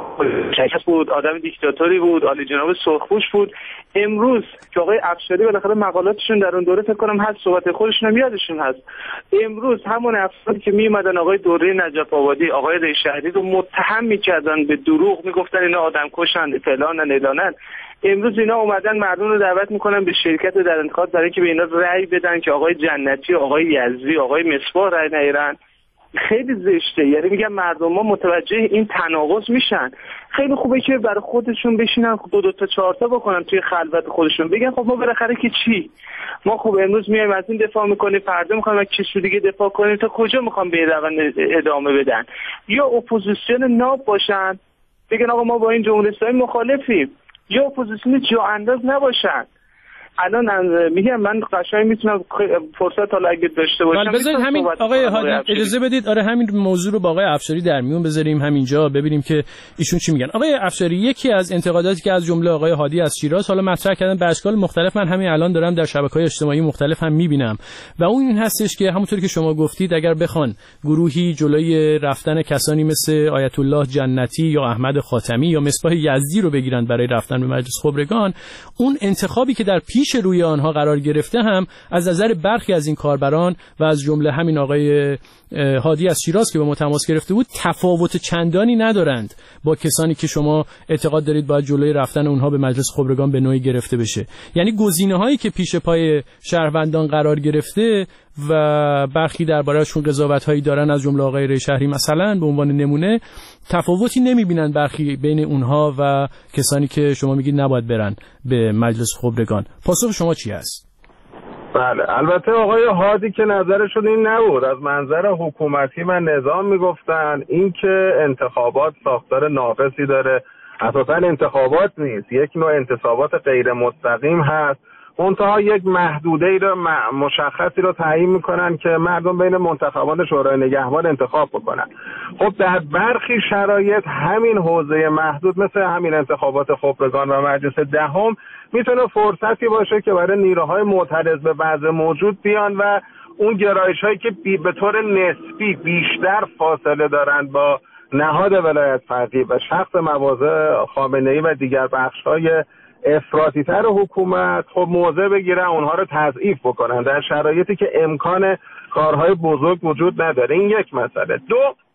Speaker 16: شکست بود، آدم دیکتاتوری بود، عالی جناب سرخپوش بود. امروز که آقای افشاری بالاخره مقالاتشون در اون دوره فکر کنم هست، صحبت خودشون هم یادشون هست، امروز همون افرادی که می اومدن آقای دوره نجف آبادی، آقای ری شهری رو متهم میکردن به دروغ، میگفتن اینا آدم کشن فلانن اعلانن، امروز اینا اومدن مردم رو دعوت میکنن به شرکت در انتخابات برای که به اینا رأی بدن که آقای جنتی، آقای یزدی، آقای مصباح رأی نیرن. خیلی زشته. یعنی میگم مردم ما متوجه این تناقض میشن. خیلی خوبه که برای خودشون بشینن دو دو تا چهار تا بکنن توی خلوت خودشون، بگن خب ما بالاخره که چی، ما خب امروز میایم از این دفاع میکنیم، فردا میخوایم از کسی دیگه دفاع کنیم، تا کجا میخوام به روند ادامه بدن؟ یا اپوزیسیون ناب باشن بگن آقا ما با این جمهوری اسلامی مخالفیم، یا اپوزیسیون جا انداز نباشن. الان میگم من قشنگ میتونم فرصت حالا اگه داشته باشم
Speaker 5: بذارید همین آقای هادی اجازه بدید، آره همین موضوع رو با آقای افشاری در میون بذاریم همینجا ببینیم که ایشون چی میگن. آقای افشاری، یکی از انتقاداتی که از جمله آقای هادی از شیراز حالا مطرح کردن به اشکال مختلف، من همین الان دارم در شبکه‌های اجتماعی مختلف هم میبینم و اون این هستش که همونطوری که شما گفتید اگر بخوان گروهی جلوی رفتن کسانی مثل آیت الله جنتی یا احمد خاتمی یا مصباح یزدی رو بگیرن برای رفتن به مجلس خبرگان، اون انتخابی که در پیش روی آنها قرار گرفته هم از نظر برخی از این کاربران و از جمله همین آقای هادی از شیراز که به ما تماس گرفته بود تفاوت چندانی ندارند با کسانی که شما اعتقاد دارید باید جلوی رفتن اونها به مجلس خبرگان به نوعی گرفته بشه. یعنی گزینه‌هایی که پیش پای شهروندان قرار گرفته و برخی درباره‌شون قضاوت‌هایی دارن از جمله آقای ری شهری مثلا به عنوان نمونه، تفاوتی نمی‌بینن برخی بین اونها و کسانی که شما میگید نباید برن به مجلس خبرگان. پاسخ شما چی است؟
Speaker 11: بله، البته آقای هادی که نظرشون این نبود، از منظر حکومتی و نظام میگفتن این که انتخابات ساختار ناقصی داره، اساسا انتخابات نیست، یک نوع انتصابات غیر مستقیم هست، منتها یک محدوده ای رو مشخصی رو تعیین میکنن که مردم بین منتخبان شورای نگهبان انتخاب بکنن. خب در برخی شرایط همین حوزه محدود مثل همین انتخابات خبرگان و مجلس دهم میتونه فرصتی باشه که برای نیروهای معترض به وضع موجود بیان و اون گرایش هایی که بی به طور نسبی بیشتر فاصله دارند با نهاد ولایت فقیه و شخص مواضع خامنه‌ای و دیگر بخش های افراطی تر حکومت خب موضع بگیرن اونها رو تضعیف بکنن در شرایطی که امکان کارهای بزرگ وجود نداره. این یک مسئله. دو،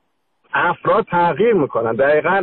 Speaker 11: افراد تغییر میکنن. دقیقاً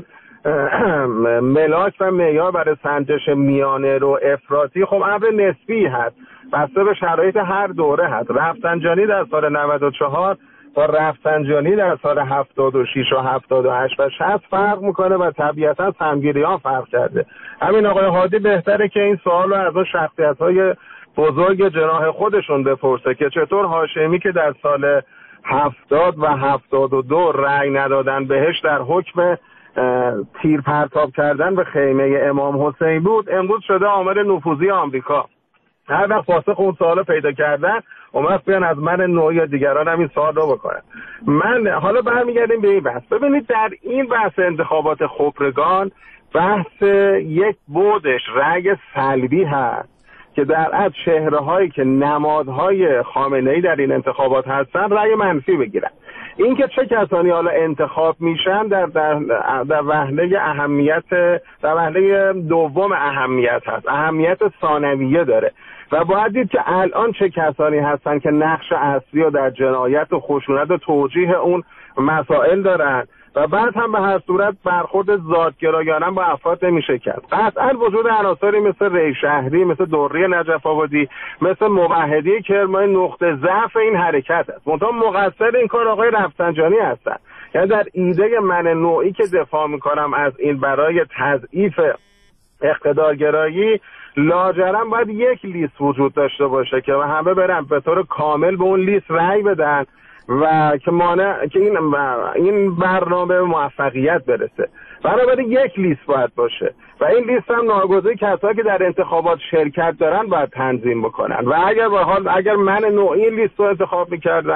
Speaker 11: ملاک و معیار برای سنجش میانه رو افراطی خب امر نسبی هست، بسته به شرایط هر دوره هست. رفسنجانی در سال نود و چهار با رفسنجانی در سال هفتاد و شش و هفتاد و هشت و شصت فرق میکنه و طبیعتا سمگیری ها فرق کرده. همین آقای هادی بهتره که این سوال رو از اون شخصیت های بزرگ جناح خودشون بپرسه که چطور هاشمی که در سال هفتاد و هفتاد و دو رأی ندادن بهش در حکم تیر پرتاب کردن به خیمه امام حسین بود، امروز شده عامل نفوذی آمریکا. هر وقت پاسخ اون سوالو پیدا کردن اومد بیان از من نوعی یا دیگران هم این سوال رو بکنن. من حالا برمیگردیم به این بحث. ببینید در این بحث انتخابات خبرگان بحث یک بودش رأی سلبی هست که در از چهره‌هایی که نمادهای خامنه‌ای در این انتخابات هستن رأی منفی بگیرن. این که چه کسانی حالا انتخاب میشن در در در وهله اهمیت در وهله دوم اهمیت هست، اهمیت ثانویه داره و باید دید که الان چه کسانی هستن که نقش اصلی و در جنایت و خشونت و توجیه اون مسائل دارن و بعد هم به هر صورت برخورد ذاتگرایانه با افراد نمیشه کرد. قطعا وجود عناصری مثل ری شهری، مثل دوری نجف آبادی، مثل موحدی کرمانی نقطه ضعف این حرکت است. منتها مقصر این کار آقای رفسنجانی هستن. یعنی در ایده من نوعی که دفاع میکنم از این برای تضعیف اقتدارگرایی لاجرم باید یک لیست وجود داشته باشه که همه برن به طور کامل به اون لیست رأی بدن و که مانع که این این برنامه موفقیت برسه. بنابراین یک لیست باید باشه و این لیست هم ناگزیر کسایی که در انتخابات شرکت دارن باید تنظیم بکنن و اگر به حال اگر من نوعی لیست رو انتخاب میکردم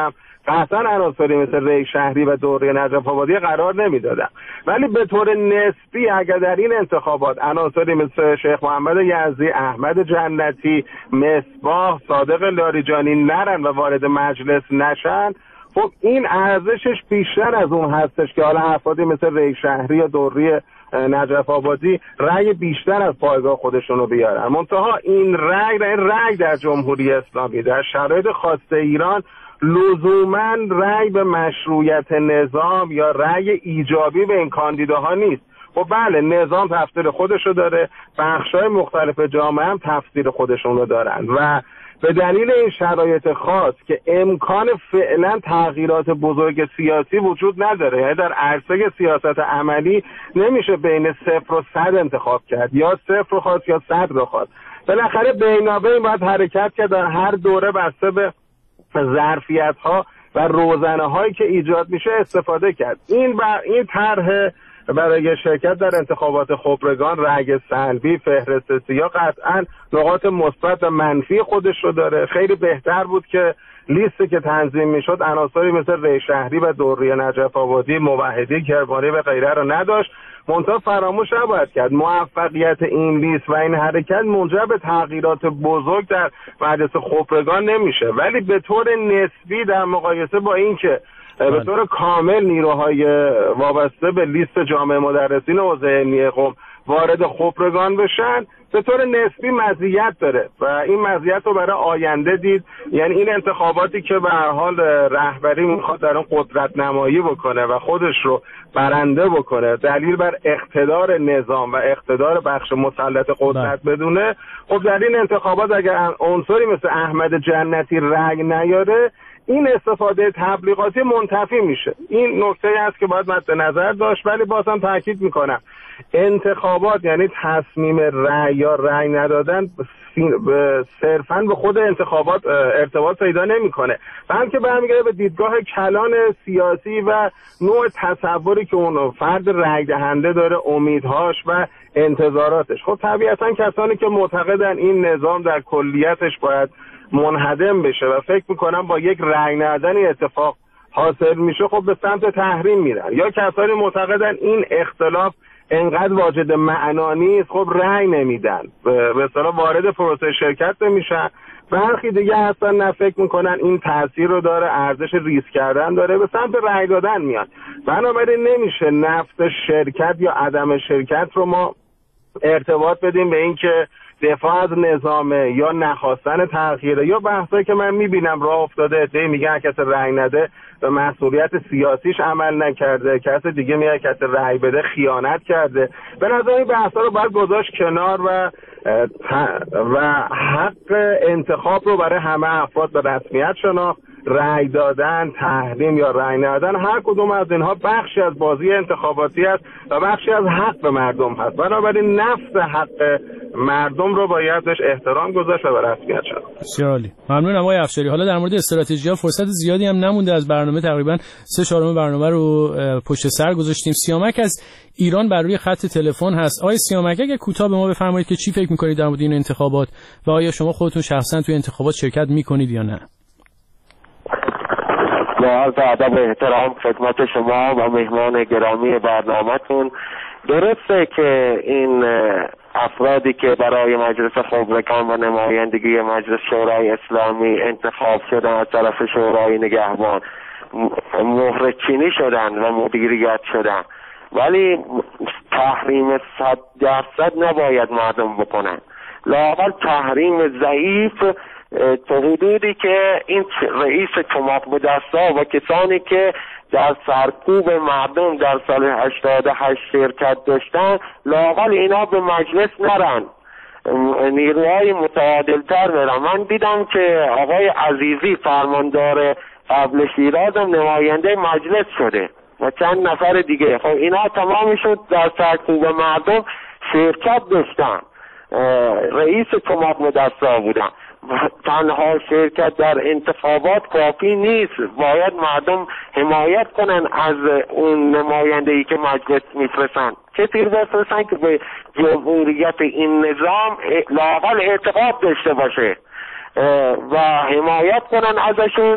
Speaker 11: قطعا عناصری مثل ریگ شهری و دوره نجف آبادی قرار نمیدادم، ولی به طور نسبی اگر در این انتخابات عناصری مثل شیخ محمد یزدی، احمد جنتی، مصباح، صادق لاریجانی نرن و وارد مجلس نشن، خب این ارزشش بیشتر از اون هستش که حالا افرادی مثل ریگ شهری یا دوره نجف آبادی رأی بیشتر از پایگاه خودشون رو بیارن. منتها این رأی رأی در جمهوری اسلامی در شرایط خاص ایران لزوماً رأی به مشروعیت نظام یا رأی ایجابی به این کاندیداها نیست. خب بله، نظام تفسیر خودشو داره، بخشای مختلف جامعه هم تفسیر خودشون رو دارن و به دلیل این شرایط خاص که امکان فعلا تغییرات بزرگ سیاسی وجود نداره، یعنی در عرصه سیاست عملی نمیشه بین صفر و صد انتخاب کرد، یا صفر رو خواست یا صد رو خواست. بالاخره بینابین باید حرکت کرد، در هر دوره بسته به ظرفیت ها و روزنه هایی که ایجاد میشه استفاده کرد. این بر این طرح برای شرکت در انتخابات خبرگان رأی سلبی، فهرست سیاه، قطعا نقاط مثبت و منفی خودش رو داره. خیلی بهتر بود که لیستی که تنظیم میشد عناصری مثل ریگ شهری و دوره نجف آبادی، موحدی، کرمانی و غیره رو نداشت. منتها فراموش نباید کرد موفقیت این لیست و این حرکت منجر به تغییرات بزرگ در مجلس خبرگان نمیشه، ولی به طور نسبی در مقایسه با اینکه به طور کامل نیروهای وابسته به لیست جامعه مدرسین حوزه علمی قم وارد خبرگان بشن، به طور نسبی مزیت داره و این مزیت رو برای آینده دید. یعنی این انتخاباتی که به هر حال رهبری میخواد در اون قدرت نمایی بکنه و خودش رو برنده بکنه، دلیل بر اقتدار نظام و اقتدار بخش مسلط قدرت بدونه، خب در این انتخابات اگر عنصری مثل احمد جنتی رأی نیاره، این استفاده تبلیغاتی منتفی میشه. این نکته است که باید مد نظر داشت. ولی بازم تاکید میکنم انتخابات یعنی تصمیم رأی یا رأی ندادن صرفاً به خود انتخابات ارتباط پیدا نمیکنه، بلکه برمیگرده به دیدگاه کلان سیاسی و نوع تصوری که اون فرد رأی دهنده داره، امیدهاش و انتظاراتش. خب طبیعتاً کسانی که معتقدن این نظام در کلیتش باید منهدم بشه و فکر میکنم با یک رأی ندادن اتفاق حاصل میشه، خب به سمت تحریم میرن. یا کسانی معتقدن این اختلاف انقدر واجد معنا نیست، خب رأی نمیدن، به اصطلاح وارد پروسه شرکت نمیشن. برخی دیگه هستن نه فکر میکنن این تاثیر رو داره، ارزش ریسک کردن داره، به سمت رأی دادن میان. بنابراین نمیشه نفت شرکت یا عدم شرکت رو ما ارتباط بدیم به اینکه دفاع از نظامه یا نخواستن تغییره، یا بحثایی که من میبینم راه افتاده، عده‌ای میگن کسی رأی نده به مسئولیت سیاسیش عمل نکرده، کسی دیگه میگه کسی رأی بده خیانت کرده. به نظر این بحثا رو باید گذاشت کنار و و حق انتخاب رو برای همه افراد به رسمیت شناخت. رأی دادن، تحریم یا رأی ندادن، هر کدوم از اینها بخشی از بازی انتخاباتی است و بخشی از حق مردم هست. بنابراین نفس حق مردم رو باید بهش احترام گذاشت و به رسمیت شناخت.
Speaker 5: بسیار عالی. ممنونم آقای افشاری. حالا در مورد استراتژی‌ها فرصت زیادی هم نمونده از برنامه، تقریبا سه چهارم برنامه رو پشت سر گذاشتیم. سیامک از ایران بر روی خط تلفن هست. آقای سیامک، اگه کوتاه به ما بفرمایید که چی فکر می‌کنید در مورد این انتخابات و آیا شما خودتون شخصا توی انتخابات شرکت می‌کنید یا نه؟
Speaker 17: با عرض ادب و احترام خدمت شما و مهمان گرامی برنامه‌تون، درسته که این افرادی که برای مجلس خبرگان و نمایندگی مجلس شورای اسلامی انتخاب شدن از طرف شورای نگهبان مهر چینی شدن و مدیریت شدن، ولی تحریم صد درصد نباید مردم بکنن. لااقل تحریم ضعیف تا حدودی که این رئیس چماق به دستا و کسانی که در سرکوب مردم در سال هشتاد و هشت شرکت داشتن، لااقل اینا به مجلس نرن، نیروهای متعادلتر برن. من دیدم که آقای عزیزی فرماندار قبل شیراز هم نماینده مجلس شده و چند نفر دیگه. خب اینا تمام شد در سرکوب مردم شرکت داشتن، رئیس چماق به دستا بودن. تنها شرکت در انتخابات کافی نیست، باید مردم حمایت کنن از اون نماینده‌ای که مجلس میفرستن، کسی رو بفرستن که به جمهوریت این نظام لااقل اعتقاد داشته باشه و حمایت کنن ازشون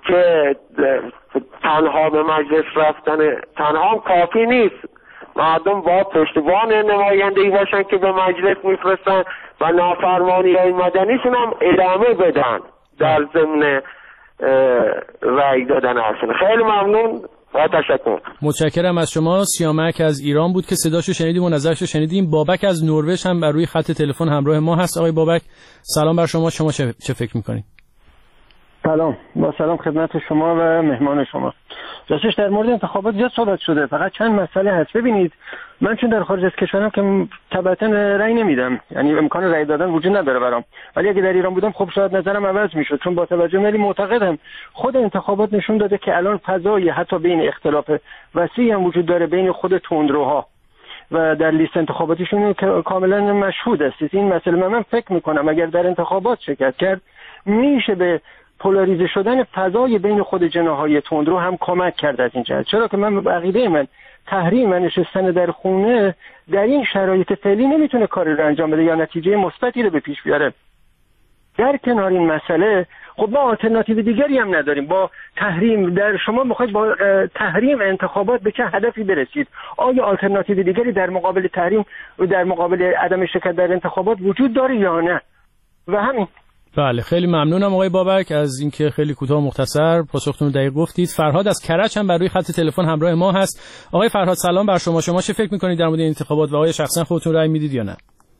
Speaker 17: که تنها به مجلس رفتن تنها هم کافی نیست، مردم با پشتیبان نمایندگی باشن که به مجلس میفرستن و نافرمانی های مدنیشون هم ادامه بدن در ضمن رأی دادن هستن. خیلی ممنون و تشکر.
Speaker 5: متشکرم از شما. سیامک از ایران بود که صداشو شنیدیم و نظرشو شنیدیم. بابک از نروژ هم بر روی خط تلفن همراه ما هست. آقای بابک سلام بر شما. شما چه, چه فکر میکنید؟
Speaker 7: سلام، با سلام خدمت شما و مهمان شما. راستش در مورد انتخابات زیاد صحبت شده، فقط چند مسئله هست. ببینید من چون در خارج از کشورم که طبعا رأی نمیدم، یعنی امکان رأی دادن وجود نداره برام، ولی اگه در ایران بودم خب شاید نظرم عوض میشد، چون با توجه ولی معتقدم خود انتخابات نشون داده که الان فضای حتی بین اختلاف وسیعی هم وجود داره بین خود تندروها و در لیست انتخاباتیشون کاملا مشهود است این مسئله. من, من فکر میکنم اگر در انتخابات شرکت کرد میشه به پولاریزه شدن فضای بین خود جناح‌های تندرو هم کمک کرد از این جهت. چرا که من عقیده من تحریم و نشستن در خونه در این شرایط فعلی نمیتونه کاری رو انجام بده یا نتیجه مثبتی رو به پیش بیاره. در کنار این مسئله خب ما آلترناتیو دیگری هم نداریم. با تحریم در شما میخواید با تحریم انتخابات به چه هدفی برسید؟ آیا آلترناتیو دیگری در مقابل تحریم و در مقابل عدم شرکت در انتخابات وجود داره یا نه؟ و همین.
Speaker 5: بله خیلی ممنونم آقای بابک از اینکه خیلی کوتاه و مختصر پاسختون رو دقیق گفتید. فرهاد از کرج هم بر روی خط تلفن همراه ما هست. آقای فرهاد سلام بر شما. شما چه فکر می‌کنید در مورد این انتخابات و آیا شخصا خودتون رأی میدید یا نه؟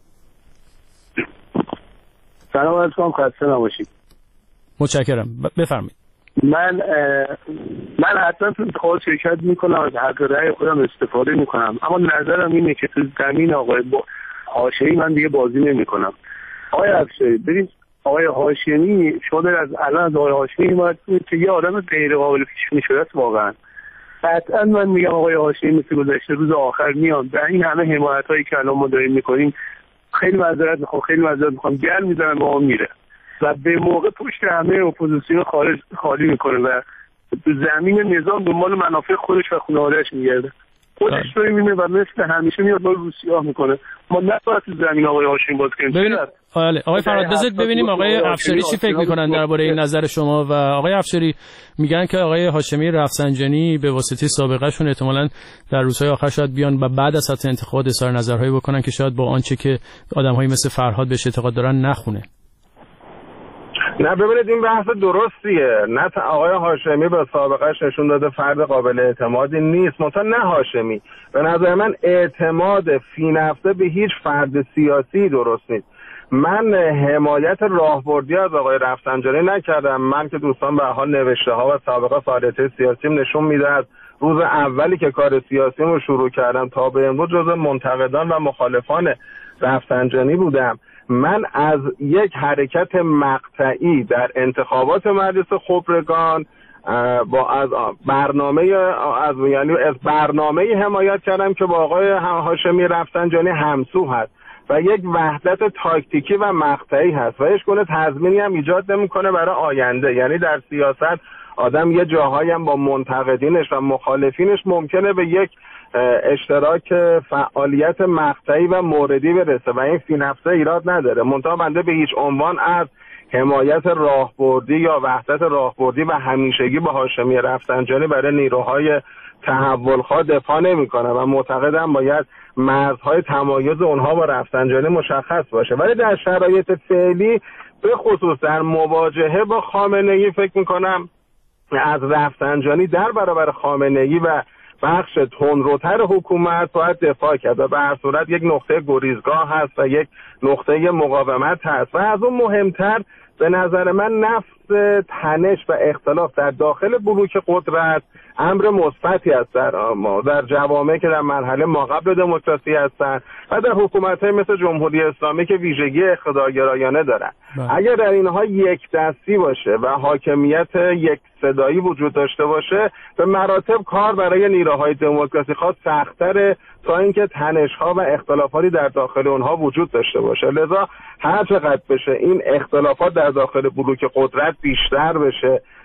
Speaker 11: سلام علیکم، خسته نباشید.
Speaker 5: متشکرم، بفرمایید.
Speaker 11: من من حتما تو انتخابات شرکت میکنم، از حق رأی خودم استفاده میکنم، اما نظرم اینه که تو زمین آقای هاشمی من دیگه بازی نمیکنم. آقای افشاری ببین، آقای هاشمی شما در از الان از آقای هاشمی حمایت کنید که یه آدم غیر قابل پیش بینی شده است. واقعا قطعا من میگم آقای هاشمی مثل گذشته روز آخر میاد در این همه حمایت هایی که الان ما داریم میکنیم خیلی معذرت میخوام خیلی معذرت میخوام گل میزنم با ما میره و به موقع پشت همه اپوزیسیون خارج خالی میکنه و تو زمین نظام دنبال منافع خودش و خانواده‌اش میگرده. خودش رو میبینه و مثل همیشه میاد با روسیه میکنه. ما نباید تو زمین آقای هاشمی باز کنیم.
Speaker 5: ببینید آقای فرهاد بذارید ببینیم آقای افشاری چی فکر میکنن درباره این نظر شما. و آقای افشاری میگن که آقای هاشمی رفسنجانی به واسطه سابقه شون احتمالاً در روزهای آخر شاید بیان و بعد از حتی انتخابات اظهار نظرهایی بکنن که شاید با آنچه که آدم‌های مثل فرهاد بهش اعتقاد دارن نخونه.
Speaker 11: نه ببینید این بحث درستیه. نه آقای هاشمی به سابقهش نشون داده فرد قابل اعتمادی نیست. مثلا نه هاشمی، به نظر من اعتماد فی نفسه به هیچ فرد سیاسی درست نیست. من حمایت راهبردی از آقای رفسنجانی نکردم. من که دوستان به حال نوشته ها و سابقه فعالیت سیاسیم نشون میده از روز اولی که کار سیاسیم رو شروع کردم تا به امروز جزو منتقدان و مخالفان رفسنجانی بودم. من از یک حرکت مقطعی در انتخابات مجلس خبرگان با از برنامه از یعنی از برنامه حمایت کردم که با آقای هاشمی رفسنجانی همسو هست و یک وحدت تاکتیکی و مقطعی هست و هیچ گونه تضمینی هم ایجاد نمیکنه برای آینده. یعنی در سیاست آدم یه جاهایی هم با منتقدینش و مخالفینش ممکنه به یک اشتراک فعالیت مقطعی و موردی برسه و این فی نفسه ایراد نداره. منتها بنده به هیچ عنوان از حمایت راهبردی یا وحدت راهبردی و همیشگی با هاشمی رفسنجانی برای نیروهای تحولخواه دفاع نمی‌کنم و معتقدم باید مرزهای تمایز اونها با رفسنجانی مشخص باشه. ولی در شرایط فعلی به خصوص در مواجهه با خامنه‌ای فکر می‌کنم از رفسنجانی در برابر خامنه‌ای و بخش تندروتر حکومت باید دفاع کرد و به هر صورت یک نقطه گریزگاه هست و یک نقطه مقاومت هست و از اون مهمتر به نظر من نفس تنش و اختلاف در داخل بلوک قدرت امر مثبتی است در در جوامعی که در مرحله ماقبل دموکراسی هستند و در حکومت‌های مثل جمهوری اسلامی که ویژگی اقتدارگرایانه دارند. اگر در اینها یک دستی باشه و حاکمیت یک صدایی وجود داشته باشه به مراتب کار برای نیروهای دموکراسی خواست سخت‌تره تا اینکه تنش‌ها و اختلافاتی در داخل اونها وجود داشته باشه. لذا هر چقدر بشه این اختلافات در داخل بلوک قدرت بیشتر بشه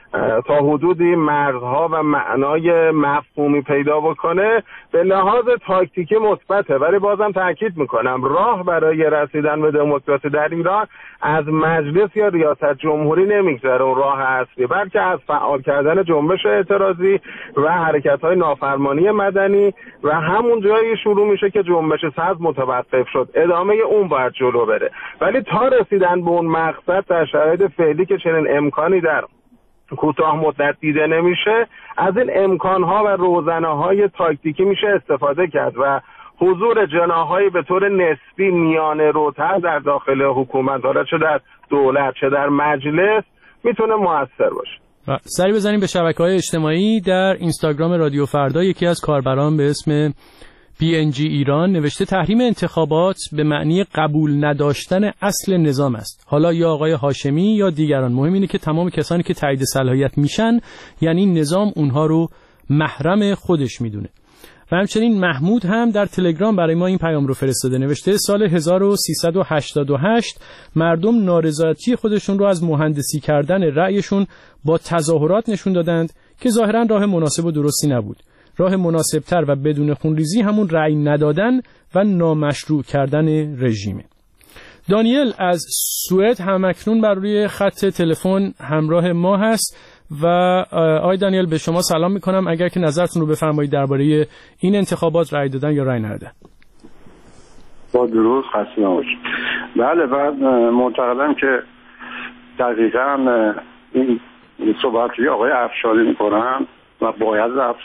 Speaker 11: تا حدودی مرزها و معنای مفهومی پیدا بکنه به لحاظ تاکتیکی مثبته، ولی بازم تاکید میکنم راه برای رسیدن به دموکراسی در ایران از مجلس یا ریاست جمهوری نمیگذره اون راه اصلی، بلکه از فعال کردن جنبش اعتراضی و حرکت‌های نافرمانی مدنی و همون جایی شروع میشه که جنبش سبز متوقف شد، ادامه اون باید جلو بره. ولی تا رسیدن به اون مقصد در شرایط فعلی که چنین امکانی در کوتاه مدت دیده نمیشه، از این امکانها و روزنه‌های تاکتیکی میشه استفاده کرد و حضور جناح‌های به طور نسبی میانه روتر در داخل حکومت، حالا چه در دولت چه در مجلس، میتونه موثر باشه.
Speaker 5: سری بزنیم به شبکه‌های اجتماعی. در اینستاگرام رادیو فردا یکی از کاربران به اسم پی ان جی ایران نوشته تحریم انتخابات به معنی قبول نداشتن اصل نظام است. حالا یا آقای هاشمی یا دیگران، مهم اینه که تمام کسانی که تایید صلاحیت میشن یعنی نظام اونها رو محرم خودش میدونه. و همچنین محمود هم در تلگرام برای ما این پیام رو فرستاده، نوشته سال هزار و سیصد و هشتاد و هشت مردم نارضایتی خودشون رو از مهندسی کردن رأیشون با تظاهرات نشون دادند که ظاهرا راه مناسب و درستی نبود. راه مناسبتر و بدون خونریزی همون رأی ندادن و نامشروع کردن رژیمه. دانیل از سوئد همکنون بر روی خط تلفن همراه ما هست و آقای دانیل به شما سلام میکنم. اگر که نظرتون رو بفرمایید درباره این انتخابات، رأی دادن یا رأی ندادن.
Speaker 18: با درود خسته نباشید. بله، بعد معتقدم که دقیقاً این صحبتی آقای افشاری میکنن و باید رفت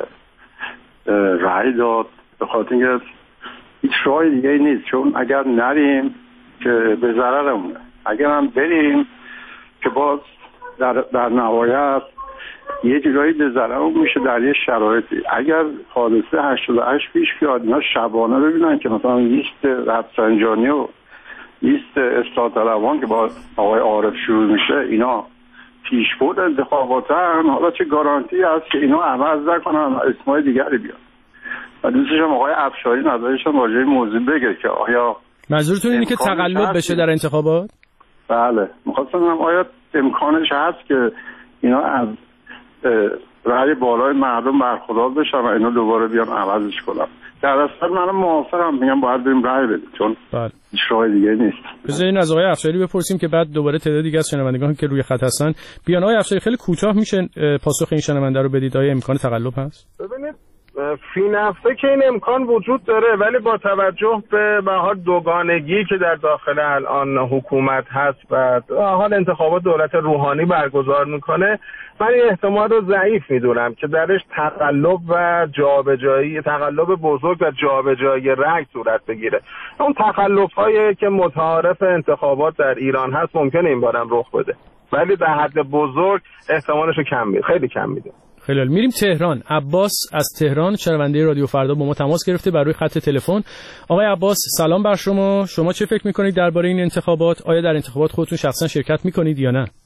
Speaker 18: رأی داد، به خاطر اینکه هیچ راه دیگه ای نیست، چون اگر نریم که به ضررمونه، اگر هم بریم که باز در, در نهایت یه جورایی به ضررمون میشه در یه شرایطی. اگر حادثه هشتاد و هشت پیش بیاد اینا شبانه ببینن که مثلا لیست رفسنجانی و لیست اصلاح طلبان که با آقای عارف شروع میشه اینا پیشبرد انتخاباتن، حالا چه گارانتی هست که اینا عوض نکنن اسمای دیگری بیان. و دوستشم آقای افشاری نظرشم راجع به موضوع بگه که آیا
Speaker 5: منظورتون اینه که تقلب بشه در انتخابات؟
Speaker 18: بله، می‌خواستم ببینم آیا امکانش هست که اینا از رأی بالای مردم برخوردار بشن و اینا دوباره بیان عوضش کنن. در اصل من موافقم، میگم باید بریم رأی بدیم، چون هیچ راه دیگه نیست.
Speaker 5: بذارین از آقای افشاری بپرسیم که بعد دوباره تعداد دیگه از شنوندگان که روی خط هستن بیان. آقای افشاری خیلی کوتاه میشه پاسخ این شنونده رو بدید، آیا امکان تقلب هست؟
Speaker 11: ببینید فی نفسه که این امکان وجود داره، ولی با توجه به به حال دوگانگی که در داخل الان حکومت هست و حال انتخابات دولت روحانی برگزار میکنه، من این احتمال رو ضعیف میدونم که درش تقلب و جابجایی تقلب بزرگ و جابجایی رأی صورت بگیره. اون تقلب‌هایی که متعارف انتخابات در ایران هست ممکنه این بارم رخ بده، ولی در حد بزرگ احتمالش رو کم میده، خیلی کم میده.
Speaker 5: خیلی میریم تهران. عباس از تهران شنونده رادیو فردا با ما تماس گرفته بر روی خط تلفن. آقای عباس سلام بر شما. شما چه فکر میکنید درباره این انتخابات؟ آیا در انتخابات خودتون شخصا شرکت میکنید یا نه؟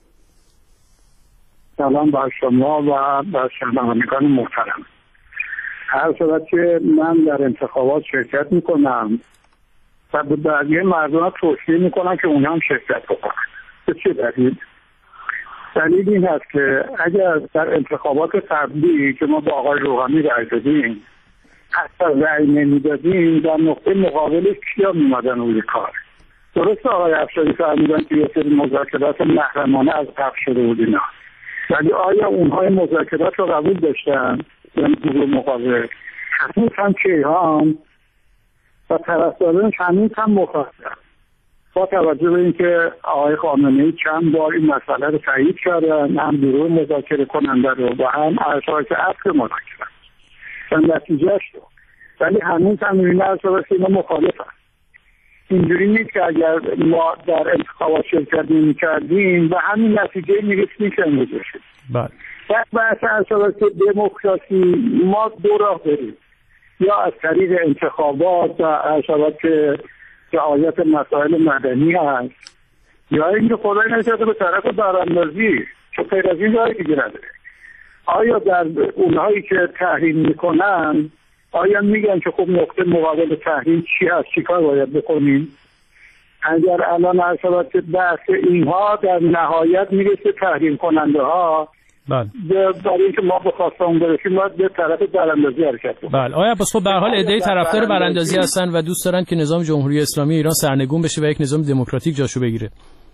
Speaker 19: سلام بر شما و بر شنوندگان محترم. هر صورت که من در انتخابات شرکت میکنم و به بقیه مردم توصیه میکنم که اونها هم شرکت بکنن. به چه دلیل؟ دلیل این هست که اگر در انتخابات قبلی که ما با آقای روحانی رأی دادیم حتی رأی نمیدادیم، در نقطه مقابلش کیا میمدن روی کار؟ درست آقای افشاری فرمودن که یه سری مذاکرات محرمانه از قبل شده بود اینا، ولی آیا اونها مذاکرات رو قبول داشتن؟ یعنی گروه مقابل هنوز هم کیهان و طرفدارانش هنوز هم مخالفن، با توجه به اینکه آقای خامنه‌ای چند بار این مسئله رو تایید کردن، هم گروه مذاکره کننده رو و هم اشتراک اصل مذاکره و نتیجهش رو، ولی هنوز هم این مسئله اینا مخالفن. اینجوری نیست که اگر ما در انتخابات شرکت نمی‌کردیم و همین نتیجه می‌رسیم که امروز بشه.
Speaker 5: بله.
Speaker 19: بعد بحث اساس دموکراسی ما دو راه داریم، یا از طریق انتخابات و اشتراک که رعایت مسائل مدنی هست، یا اینکه خدای نکرده به طرف براندازی، چون غیر از این راه دیگه نداره. آیا در اونهایی که تحریم میکنن آیا میگن که خب نقطه مقابل تحریم چی هست، چی کار باید بکنیم؟ اگر الان اصلا که بحث اینها در نهایت میرسه تحریم کننده ها،
Speaker 5: بله،
Speaker 19: برای اینکه ما به خواستمون برسیم باید به طرف براندازی حرکت کنیم.
Speaker 5: بله آقای عباس، خب به هر حال عده‌ای طرفدار براندازی هستن و دوست دارن که نظام جمهوری اسلامی ایران سرنگون بشه و یک نظام دموکراتیک جاشو بگیره.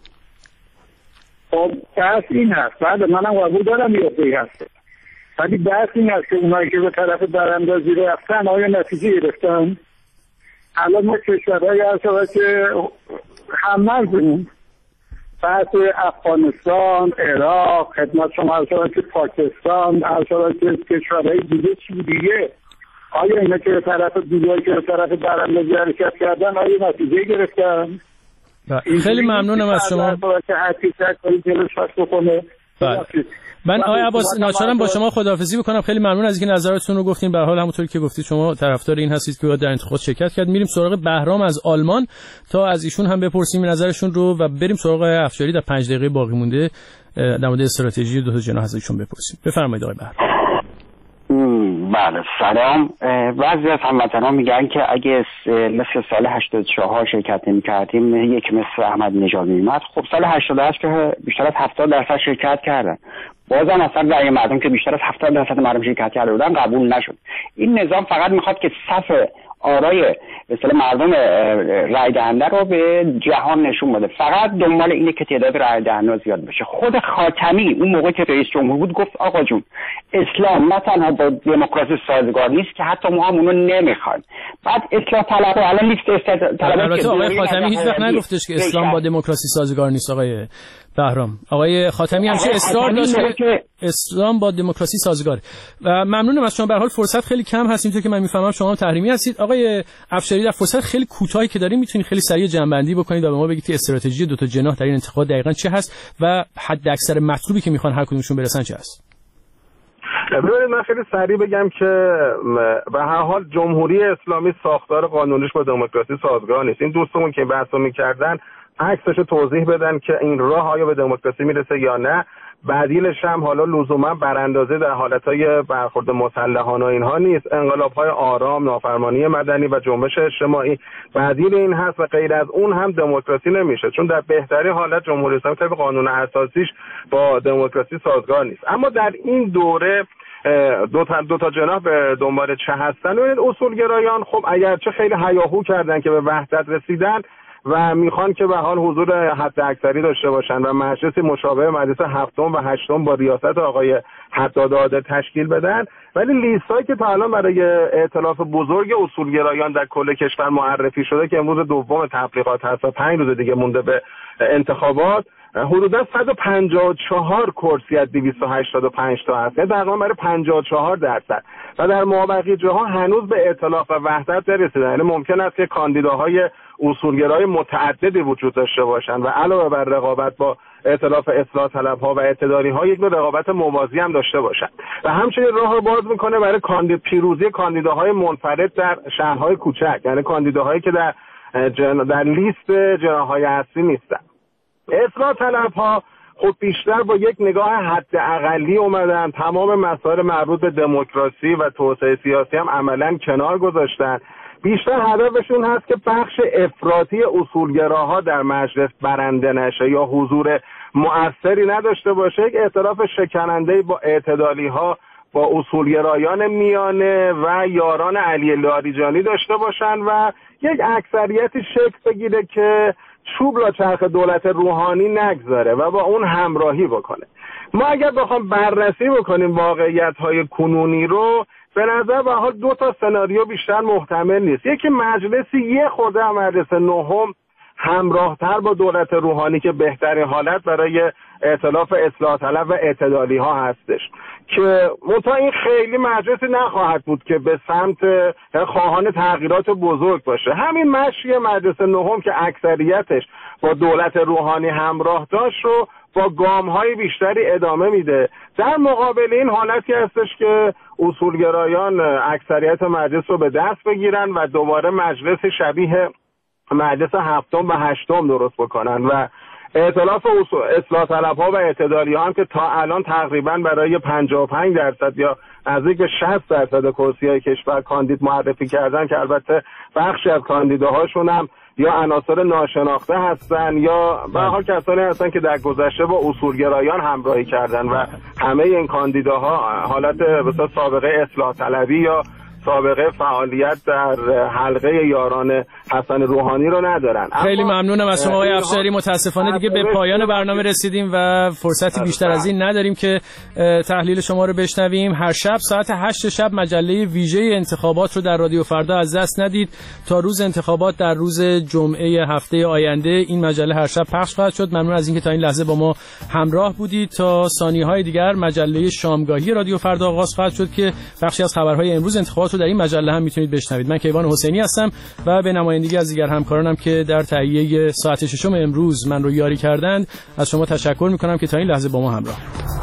Speaker 19: خب بحث این هست، بعد منم قبول دارم یه عده‌ای هست، ولی بحث این هست که اونایی که به طرف براندازی رفتن آیا نتیجه گرفتن؟ الان ما کشورهایی هست که هممرزمون، بحث افغانستان، عراق، خدمت شما هست که پاکستان، هست که کشورهای دیگه چی دیگه، آیا اینا که به طرف دیگه که به طرف براندازی حرکت کردن آیا نتیجه گرفتن؟
Speaker 5: خیلی ممنونم از شما. من آقای عباس ناچارم با شما خداحافظی بکنم. خیلی ممنون از اینکه نظرتون رو گفتین. به هر حال همونطوری که گفتید شما طرفدار این هستید که در انتخابات شرکت کرد. میریم سراغ بهرام از آلمان تا از ایشون هم بپرسیم نظرشون رو و بریم سراغ افشاری در پنج دقیقه باقی مونده در مورد استراتژی دو تا جناح از ایشون بپرسیم. بفرمایید آقای بهرام.
Speaker 3: بله سلام. بعضی از هموطنان میگن که اگه مثل سال هشتاد و چهار شرکت نمی‌کردیم یک مثل احمد نژاد میومد. خب سال هشتاد و هشت که بیشتر از هفتاد درصد شرکت کردن، بازم اصلا رأی مردم که بیشتر از هفتاد درصد مردم شرکت کرده بودن قبول نشد. این نظام فقط میخواد که صف آرای مثلا مردم رای دهنده رو به جهان نشون بده، فقط دنبال اینه که تعداد رای دهنده زیاد بشه. خود خاتمی اون موقع که رئیس جمهور بود گفت آقا جون اسلام نه تنها با دموکراسی سازگار نیست که حتی ما هم اونو نمیخوایم. بعد اصلاح طلبها الان لیست اصلاح طلبها که
Speaker 5: آقای خاتمی هیچ وقت نگفتش که اسلام با دموکراسی سازگار نیست. آقای بهرام، آقای خاتمی همیشه اصرار داشت که اسلام با دموکراسی سازگاره. و ممنونم از شما. به هر حال فرصت خیلی کم هست، اینطور که من میفهمم شما تحریمی هستید. آقای افشاری در فرصت خیلی کوتاهی که داریم میتونید خیلی سریع جمع‌بندی بکنید و به ما بگید که استراتژی دو تا جناح در این انتخابات دقیقاً چه هست و حد اکثر مطلوبی که میخوان هر کدومشون برسن چه هست.
Speaker 11: ببینید من خیلی سریع بگم که به هر حال جمهوری اسلامی ساختار قانونیش با دموکراسی سازگار نیست. این دوستمون که بحثو می‌کردن عکسشو توضیح بدن که این راه آیا به دموکراسی میرسه یا نه. بدیلش هم حالا لزوما براندازی در حالتهای برخورد مسلحانه اینها نیست، انقلاب‌های آرام، نافرمانی مدنی و جنبش اجتماعی بدیل این هست و غیر از اون هم دموکراسی نمیشه، چون در بهترین حالت جمهوری اسلامی طبق قانون اساسیش با دموکراسی سازگار نیست. اما در این دوره دو تا دو تا جناح به دنبال چه هستن؟ ببینید اصولگرایان خب اگرچه خیلی هیاهو کردن که به وحدت رسیدن و میخوان که به حال حضور حد اکثری داشته باشن و مجلسی مشابه مجلس هفتم و هشتم با ریاست آقای حداد عادل تشکیل بدن، ولی لیستایی که تا الان برای ائتلاف بزرگ اصولگرایان در کل کشور معرفی شده که امروز دوم تبلیغات هست و پنج روز دیگه مونده به انتخابات، حدودا صد و پنجاه و چهار کرسی از دویست و هشتاد و پنج تا هست، یعنی تقریبا برای پنجاه و چهار درصد و در مابقی جاها هنوز به ائتلاف و وحدت نرسیدن. یعنی ممکن است که کاندیداهای اصولگرای متعددی وجود داشته باشند و علاوه بر رقابت با ائتلاف اصلاح طلبها و اعتدالی‌ها یک نوع رقابت موازی هم داشته باشند و همچنین راه رو باز میکنه برای کاندید پیروزی کاندیداهای منفرد در شهرهای کوچک، یعنی کاندیداهایی که در جن... در لیست جناح‌های اصلی نیستن. اصلاح طلبها خود بیشتر با یک نگاه حد اقلی اومدن، تمام مسائل مربوط به دموکراسی و توسعه سیاسی هم عملاً کنار گذاشتن. بیشتر هدفشون هست که بخش افراطی اصولگراها در مجلس برنده نشه یا حضور مؤثری نداشته باشه، یک ائتلاف شکننده با اعتدالی‌ها با اصولگرایان میانه و یاران علی لاریجانی داشته باشن و یک اکثریتی شکل بگیره که چوب لا چرخ دولت روحانی نگذاره و با اون همراهی بکنه. ما اگر بخوام بررسی بکنیم واقعیت‌های کنونی رو، به نظر به حال دو تا سناریو بیشتر محتمل نیست. یکی مجلسی یه خورده مجلس نهم همراهتر با دولت روحانی که بهترین حالت برای ائتلاف اصلاح طلب و اعتدالی ها هستش که منتها این خیلی مجلسی نخواهد بود که به سمت خواهان تغییرات بزرگ باشه. همین مشی مجلس نهم که اکثریتش با دولت روحانی همراه داشت رو با گام‌های بیشتری ادامه میده. در مقابل این حالتی هستش که اصولگرایان اکثریت مجلس رو به دست بگیرن و دوباره مجلس شبیه مجلس هفتم و هشتم درست بکنن و ائتلاف اصلاح طلبها و اعتدالی‌ها هم که تا الان تقریبا برای پنجاه و پنج درصد یا نزدیک به شصت درصد کرسی‌های کشور کاندید معرفی کردن که البته بخشی از کاندیداهاشون هم یا عناصر ناشناخته هستن یا به هر حال کسانی هستن که در گذشته با اصولگرایان همراهی کردن و همه این کاندیداها حالت مثلا سابقه اصلاح طلبی یا سابقه فعالیت در حلقه یاران حسن روحانی رو ندارن.
Speaker 5: خیلی ممنونم از شما آقای افشاری. متاسفانه دیگه به پایان برنامه رسیدیم و فرصتی بیشتر از این نداریم که تحلیل شما رو بشنویم. هر شب ساعت هشت شب مجله ویژه انتخابات رو در رادیو فردا از دست ندید. تا روز انتخابات در روز جمعه هفته آینده این مجله هر شب پخش خواهد شد. ممنون از اینکه تا این لحظه با ما همراه بودید. تا ثانیه‌های دیگر مجله شامگاهی رادیو فردا آغاز خواهد شد که بخشی از خبرهای امروز انتخابات رو در این مجله هم میتونید بشنوید. من کیوان حسینی هستم و به نمایندگی از دیگر همکارانم که در تهیه ساعت ششم امروز من رو یاری کردند از شما تشکر میکنم که تا این لحظه با ما همراه